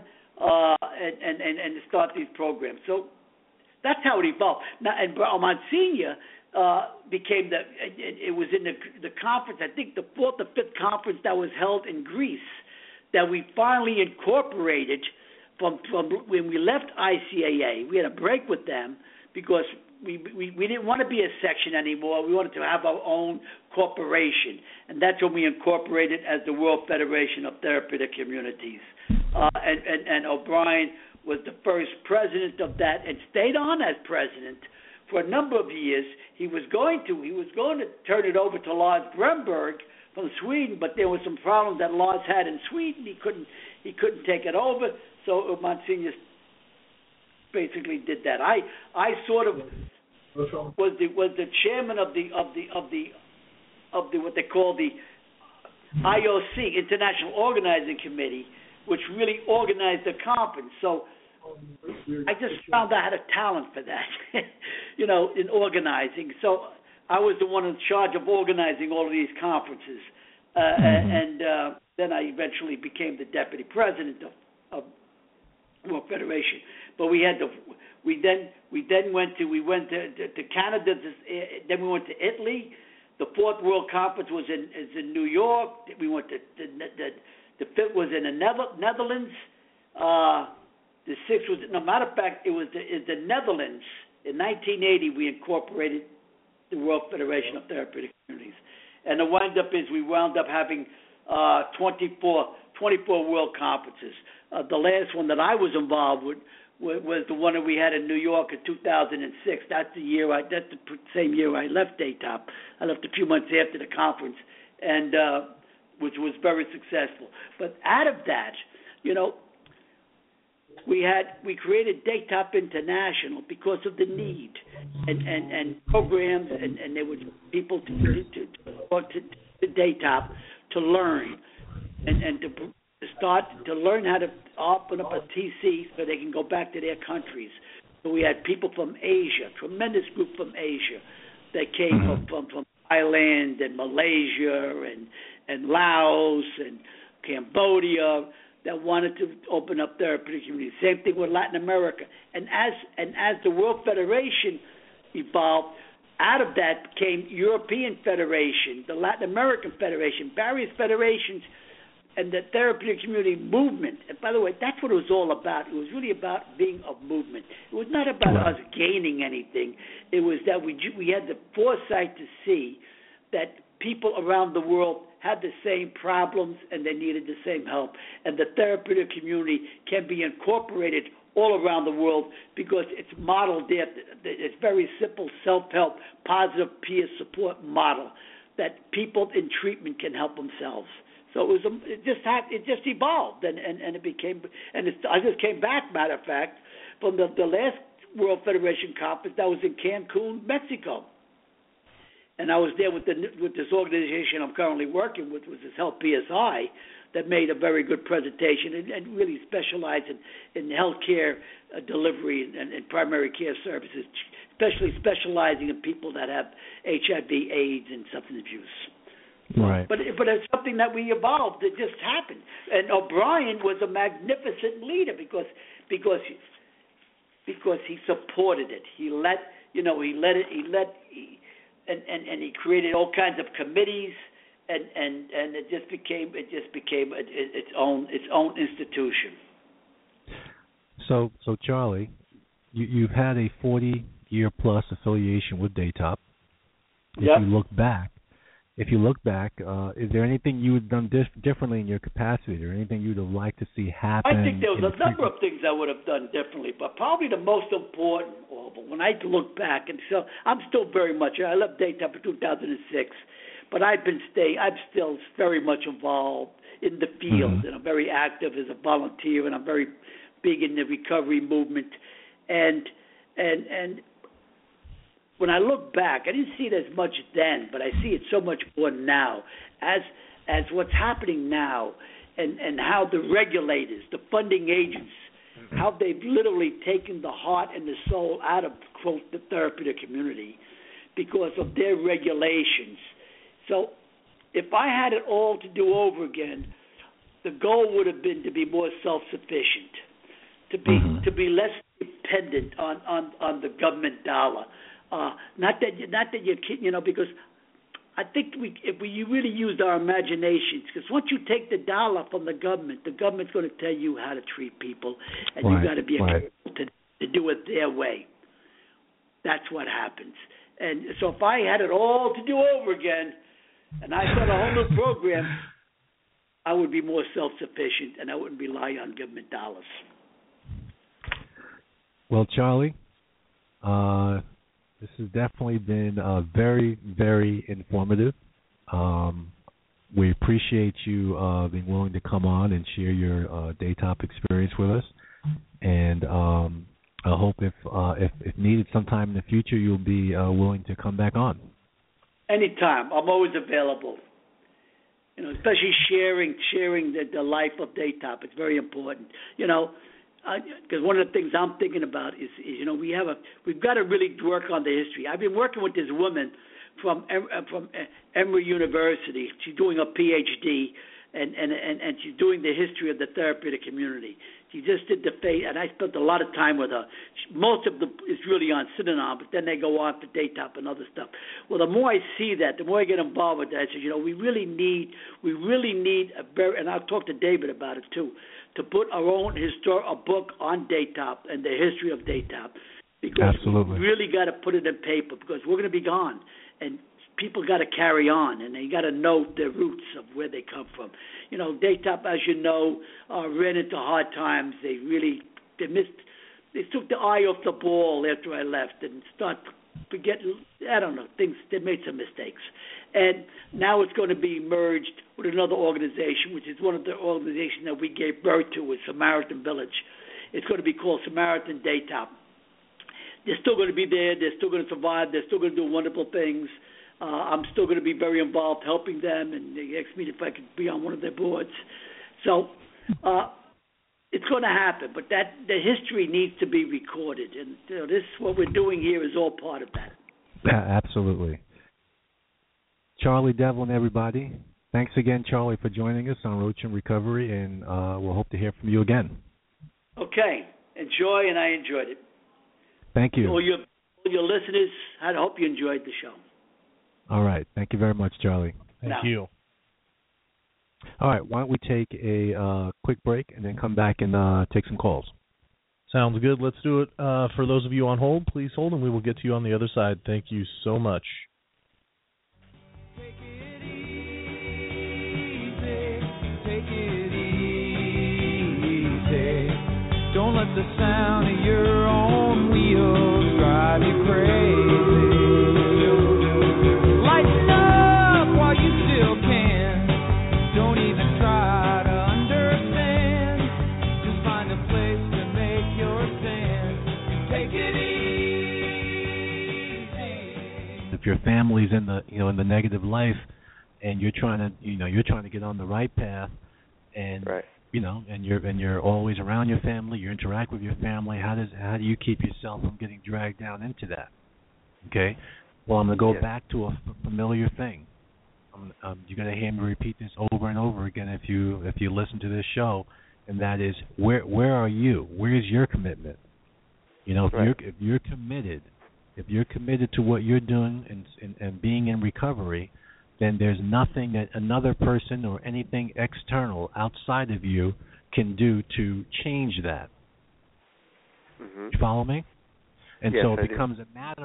and to start these programs. So that's how it evolved. Now, and Monsignor became it was in the conference, I think the 4th or 5th conference that was held in Greece, that we finally incorporated from when we left ICAA. We had a break with them because we didn't want to be a section anymore. We wanted to have our own corporation, and that's when we incorporated as the World Federation of Therapeutic Communities. And O'Brien was the first president of that and stayed on as president for a number of years. He was going to turn it over to Lars Bremberg from Sweden, but there were some problems that Lars had in Sweden. He couldn't take it over, so Monsignor basically did that. I sort of was the chairman of the what they call the IOC, International Organizing Committee, which really organized the conference. So I just found I had a talent for that, in organizing. So I was the one in charge of organizing all of these conferences, and then I eventually became the deputy president of World Federation. But we went to Canada. Then we went to Italy. The 4th World Conference was in New York. We went to the 5th was in the Netherlands. The 6th was, no matter of fact, it was the Netherlands. In 1980, we incorporated the World Federation of Therapeutic Communities. And the wind-up is we wound up having 24 World Conferences. The last one that I was involved with was the one that we had in New York in 2006. That's the same year I left Daytop. I left a few months after the conference, and which was very successful. But out of that, we created Daytop International because of the need and programs, and there were people to Daytop to learn and to start to learn how to open up a TC so they can go back to their countries. So we had people from Asia, tremendous group from Asia that came from Thailand and Malaysia and Laos and Cambodia that wanted to open up therapeutic communities. Same thing with Latin America. And as the World Federation evolved, out of that came European Federation, the Latin American Federation, various federations, and the therapeutic community movement. And by the way, that's what it was all about. It was really about being a movement. It was not about us gaining anything. It was that we had the foresight to see that people around the world had the same problems and they needed the same help. And the therapeutic community can be incorporated all around the world because it's modeled there. It's very simple self-help, positive peer support model that people in treatment can help themselves. So it just evolved, and it became, I just came back, matter of fact, from the last World Federation conference that was in Cancun, Mexico, and I was there with this organization I'm currently working with, which is Help PSI, that made a very good presentation and really specialized in healthcare delivery and primary care services, especially specializing in people that have HIV, AIDS, and substance abuse. Right. But it's something that we evolved. It just happened. And O'Brien was a magnificent leader because he supported it. He created all kinds of committees, and it just became its own institution. So Charlie, you've had a 40-year plus affiliation with Daytop. If you look back, is there anything you would have done differently in your capacity, or anything you'd have liked to see happen? I think there was a number of things I would have done differently, but probably the most important, when I look back, and so I'm still very much, I left Daytop in 2006, but I'm still very much involved in the field, and I'm very active as a volunteer, and I'm very big in the recovery movement, and when I look back, I didn't see it as much then, but I see it so much more now, as what's happening now, and how the regulators, the funding agents, how they've literally taken the heart and the soul out of, quote, the therapeutic community because of their regulations. So if I had it all to do over again, the goal would have been to be more self-sufficient, to be less dependent on the government dollar. Not that you're kidding, because I think if we really used our imaginations, because once you take the dollar from the government's going to tell you how to treat people, and you've got to be able to do it their way. That's what happens. And so if I had it all to do over again, and I started a whole new program, I would be more self-sufficient, and I wouldn't rely on government dollars. Well, Charlie, this has definitely been very, very informative. We appreciate you being willing to come on and share your Daytop experience with us. And I hope if needed sometime in the future, you'll be willing to come back on. Anytime. I'm always available. Especially sharing the life of Daytop. It's very important. Because one of the things I'm thinking about is we've got to really work on the history. I've been working with this woman from Emory University. She's doing a PhD, and she's doing the history of the therapeutic community. She just did the fate, and I spent a lot of time with her. Most of is really on Synanon, but then they go on to Daytop and other stuff. Well, the more I see that, the more I get involved with that. I say, we really need and I'll talk to David about it too, to put our own a book on Daytop and the history of Daytop, because Absolutely. we really got to put it in paper, because we're going to be gone, and people got to carry on, and they got to know their roots of where they come from. You know, Daytop, as you know, ran into hard times. They took the eye off the ball after I left and start forgetting, I don't know, things. They made some mistakes. And now it's going to be merged with another organization, which is one of the organizations that we gave birth to, was Samaritan Village. It's going to be called Samaritan Daytop. They're still going to be there. They're still going to survive. They're still going to do wonderful things. I'm still going to be very involved helping them, and they asked me if I could be on one of their boards. So it's going to happen, but the history needs to be recorded, and this what we're doing here is all part of that. Yeah, absolutely. Charlie Devlin, everybody. Thanks again, Charlie, for joining us on Roach and Recovery, and we'll hope to hear from you again. Okay. Enjoy, and I enjoyed it. Thank you. All your listeners, I hope you enjoyed the show. All right. Thank you very much, Charlie. Thank you. All right. Why don't we take a quick break and then come back and take some calls? Sounds good. Let's do it. For those of you on hold, please hold, and we will get to you on the other side. Thank you so much. Take it easy. Take it easy. Don't let the sound of your own wheels drive you crazy. Lighten up while you still can. Don't even try to understand. Just find a place to make your stand. Take it easy. If your family's in the in the negative life, and you're trying to get on the right path, and right. And you're always around your family, you interact with your family. How do you keep yourself from getting dragged down into that? Okay. Well, I'm going to go back to a familiar thing. You're going to hear me repeat this over and over again if you listen to this show, and that is where are you? Where's your commitment? If you're committed to what you're doing and being in recovery, then there's nothing that another person or anything external outside of you can do to change that. Mm-hmm. You follow me? And yes, so it becomes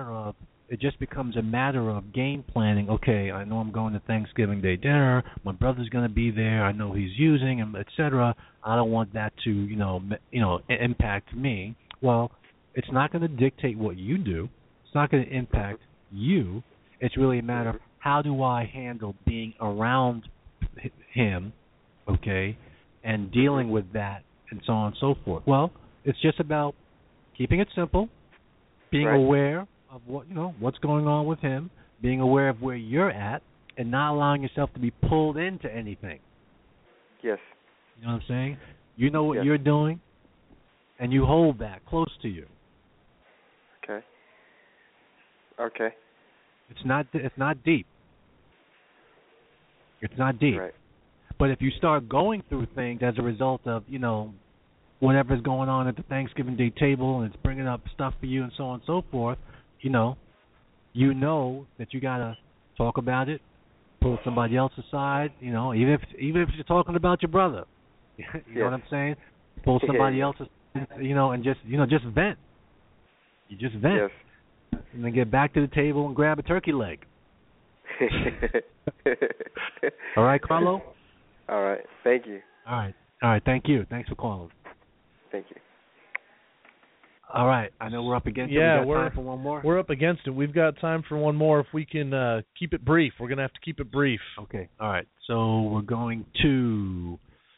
a matter of game planning. Okay, I know I'm going to Thanksgiving Day dinner. My brother's going to be there. I know he's using him, etc. I don't want that to impact me. Well, it's not going to dictate what you do. It's not going to impact you. It's really a matter of how do I handle being around him, okay, and dealing with that and so on and so forth. Well, it's just about keeping it simple, being aware of what's going on with him, being aware of where you're at, and not allowing yourself to be pulled into anything. Yes. You know what I'm saying? You know what you're doing, and you hold that close to you. Okay. Okay. It's not deep. It's not deep. Right. But if you start going through things as a result of, whatever's going on at the Thanksgiving Day table, and it's bringing up stuff for you and so on and so forth, you know that you got to talk about it, pull somebody else aside, even if you're talking about your brother. You know what I'm saying? Pull somebody else aside, and just vent. You just vent. Yes. And then get back to the table and grab a turkey leg. All right, Carlo? All right. Thank you. All right. Thank you. Thanks for calling. Thank you. All right. I know we're up against it. We're time for one more. We're up against it. We've got time for one more. If we can keep it brief. We're going to have to keep it brief. Okay. All right. So we're going to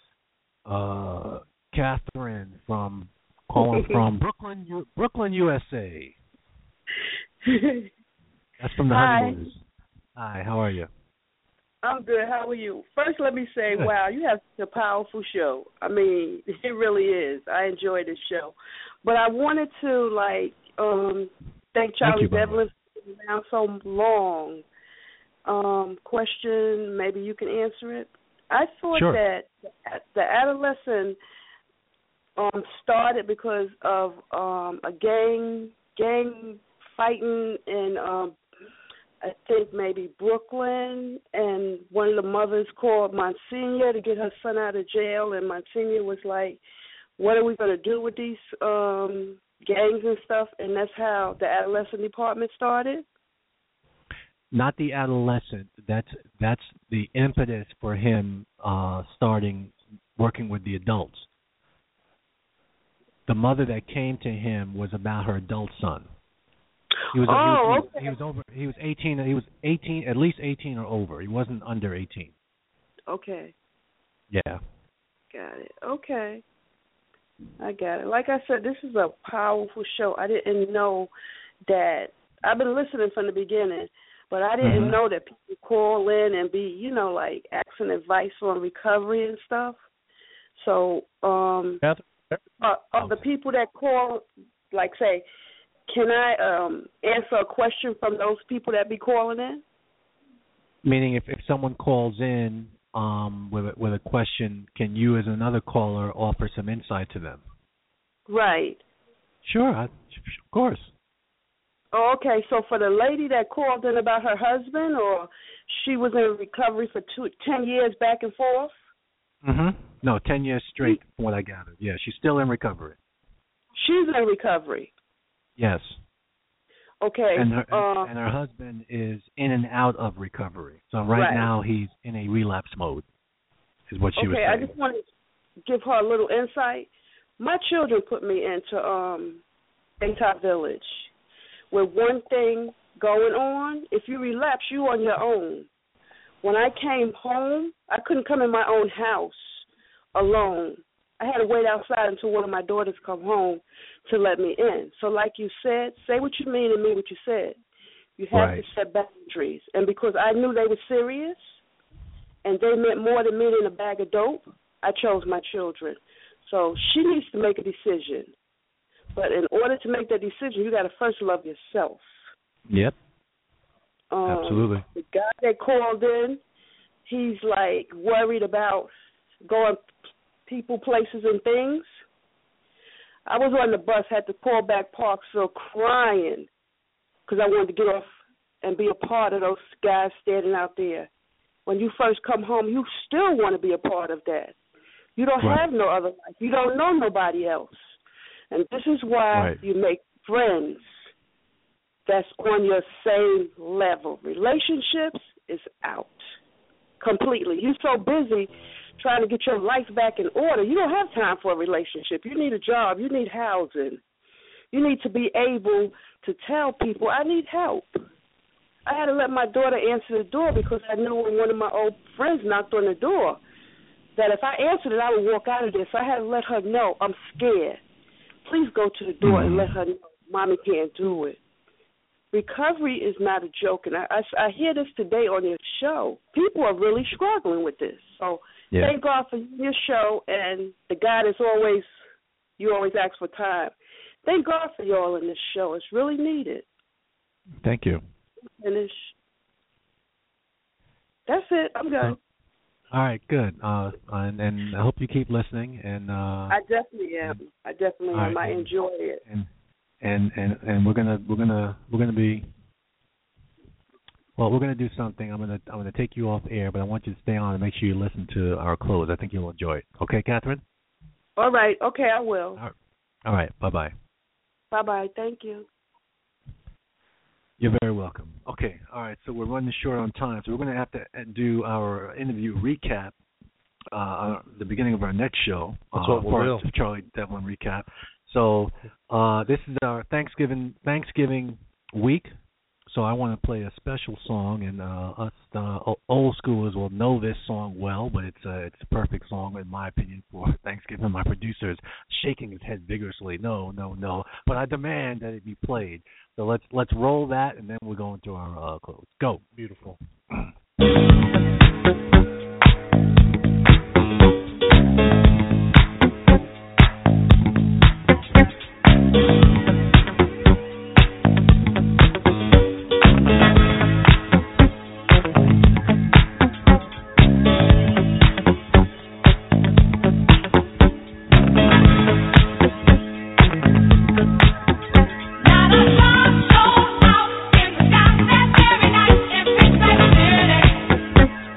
Catherine calling from Brooklyn, USA. That's from the Honeymooners. Hi, how are you? I'm good. How are you? First, let me say, wow, you have such a powerful show. I mean, it really is. I enjoy this show. But I wanted to, thank Charlie Devlin for being around so long. Question, maybe you can answer it. I thought that the adolescent started because of a gang fighting in I think maybe Brooklyn, and one of the mothers called Monsignor to get her son out of jail, and Monsignor was like, what are we going to do with these gangs and stuff? And that's how the adolescent department started? not the adolescent. That's the impetus for him starting working with the adults. The mother that came to him was about her adult son. He was 18. He was 18, at least 18 or over. He wasn't under 18. Okay. Yeah. Got it. Okay. I got it. Like I said, this is a powerful show. I didn't know that. I've been listening from the beginning, but I didn't know that people call in and be, like asking advice on recovery and stuff. So, of the people that call, like say, can I answer a question from those people that be calling in? Meaning, if someone calls in with a question, can you, as another caller, offer some insight to them? Right. Sure, of course. Oh, okay. So for the lady that called in about her husband, or she was in recovery for 10 years back and forth? No, 10 years straight, from what I gathered. Yeah, she's still in recovery. She's in recovery. Yes. Okay. And her husband is in and out of recovery. So right now he's in a relapse mode, is what she was saying. Okay, I just want to give her a little insight. My children put me into Daytop Village. With one thing going on, if you relapse, you're on your own. When I came home, I couldn't come in my own house alone. I had to wait outside until one of my daughters come home to let me in. So like you said, say what you mean and mean what you said. You have to set boundaries. And because I knew they were serious and they meant more than me than a bag of dope, I chose my children. So she needs to make a decision. But in order to make that decision, you got to first love yourself. Yep. Absolutely. The guy that called in, he's like worried about going people, places, and things. I was on the bus, had to call back Parksville crying because I wanted to get off and be a part of those guys standing out there. When you first come home, you still want to be a part of that. You don't have no other life. You don't know nobody else. And this is why you make friends that's on your same level. Relationships is out completely. You're so busy trying to get your life back in order. You don't have time for a relationship. You need a job. You need housing. You need to be able to tell people, I need help. I had to let my daughter answer the door because I knew when one of my old friends knocked on the door that if I answered it, I would walk out of there. So I had to let her know I'm scared. Please go to the door and let her know Mommy can't do it. Recovery is not a joke, and I hear this today on your show. People are really struggling with this. So thank God for your show and the guy that's you always ask for time. Thank God for y'all in this show. It's really needed. Thank you. Finish. That's it. I'm done. All right, good. And I hope you keep listening. And I definitely am. I enjoy it. And we're gonna do something. I'm gonna take you off air, but I want you to stay on and make sure you listen to our close. I think you'll enjoy it. Okay, Catherine? All right. Okay, I will. All right. Bye-bye. Bye-bye. Thank you. You're very welcome. Okay. All right. So we're running short on time, so we're going to have to do our interview recap the beginning of our next show. That's what we'll do. Charlie Devlin recap. So this is our Thanksgiving week. So I want to play a special song, and us old schoolers will know this song well, but it's a perfect song in my opinion for Thanksgiving. My producer is shaking his head vigorously. No. But I demand that it be played. So let's roll that, and then we'll go into our close. Go. Beautiful. Not a love show out in the sky that very night. It feels like a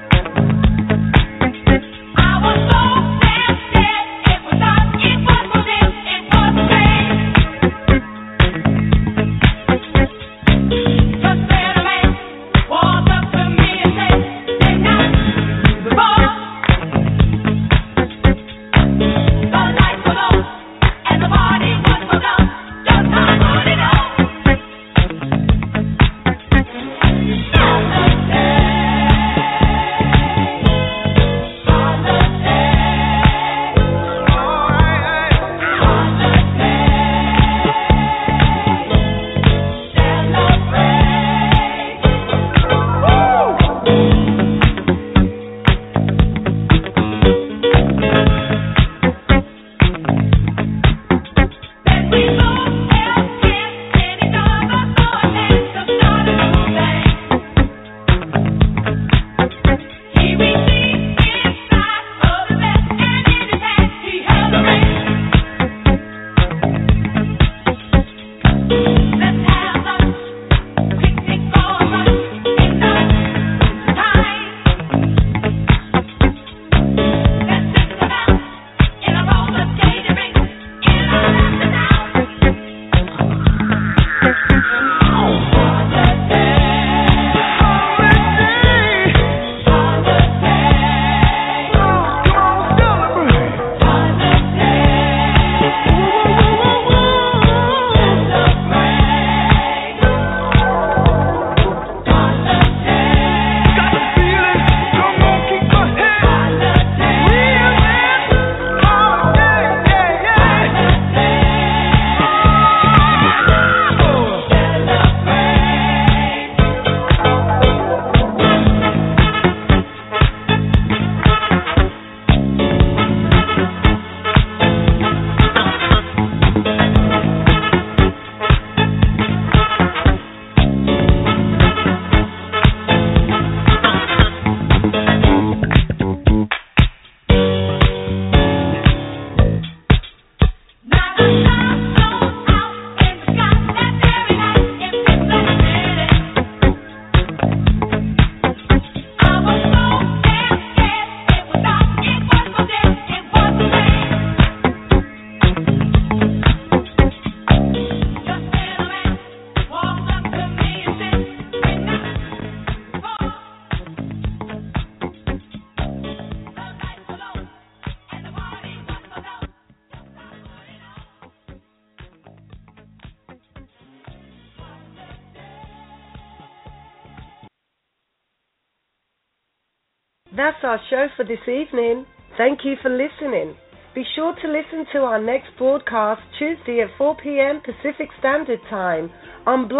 That's our show for this evening. Thank you for listening. Be sure to listen to our next broadcast Tuesday at 4 p.m. Pacific Standard Time on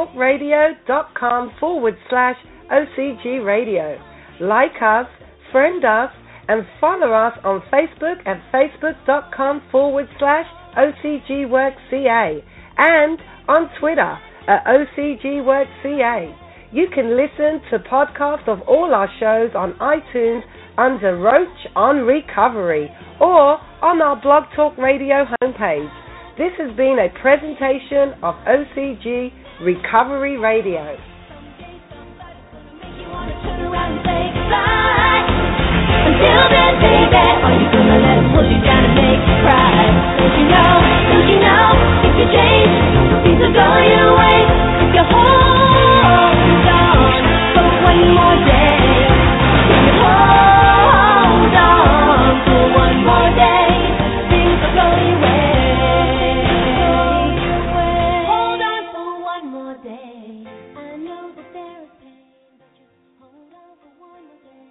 blogtalkradio.com/OCG Radio. Like us, friend us, and follow us on Facebook at facebook.com/OCGWorkCA and on Twitter at OCGWorkCA. You can listen to podcasts of all our shows on iTunes under Roach on Recovery or on our Blog Talk Radio homepage. This has been a presentation of OCG Recovery Radio. Until then, baby, are you gonna let him push you down and make you cry? Don't you know, if you change, things will go your way. If you hold on for one more day, if you hold on for one more day, things will go your way. Hold on for one more day. I know that there is pain, but just hold on for one more day.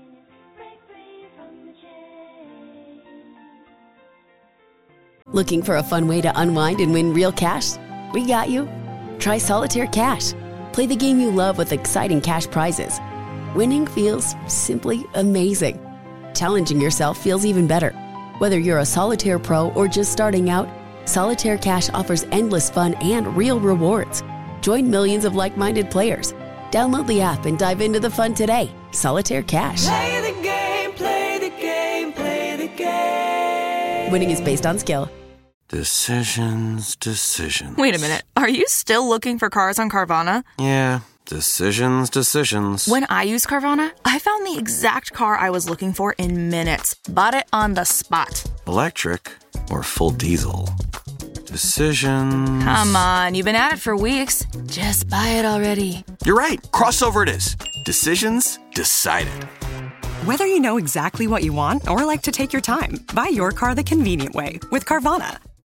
Looking for a fun way to unwind and win real cash? We got you. Try Solitaire Cash. Play the game you love with exciting cash prizes. Winning feels simply amazing. Challenging yourself feels even better. Whether you're a Solitaire pro or just starting out, Solitaire Cash offers endless fun and real rewards. Join millions of like-minded players. Download the app and dive into the fun today. Solitaire Cash. Play the game, play the game, play the game. Winning is based on skill. Decisions. Wait a minute. Are you still looking for cars on Carvana? Yeah, decisions. When I used Carvana, I found the exact car I was looking for in minutes. Bought it on the spot. Electric or full diesel? Decisions. Come on, you've been at it for weeks. Just buy it already. You're right. Crossover it is. Decisions decided. Whether you know exactly what you want or like to take your time, buy your car the convenient way with Carvana.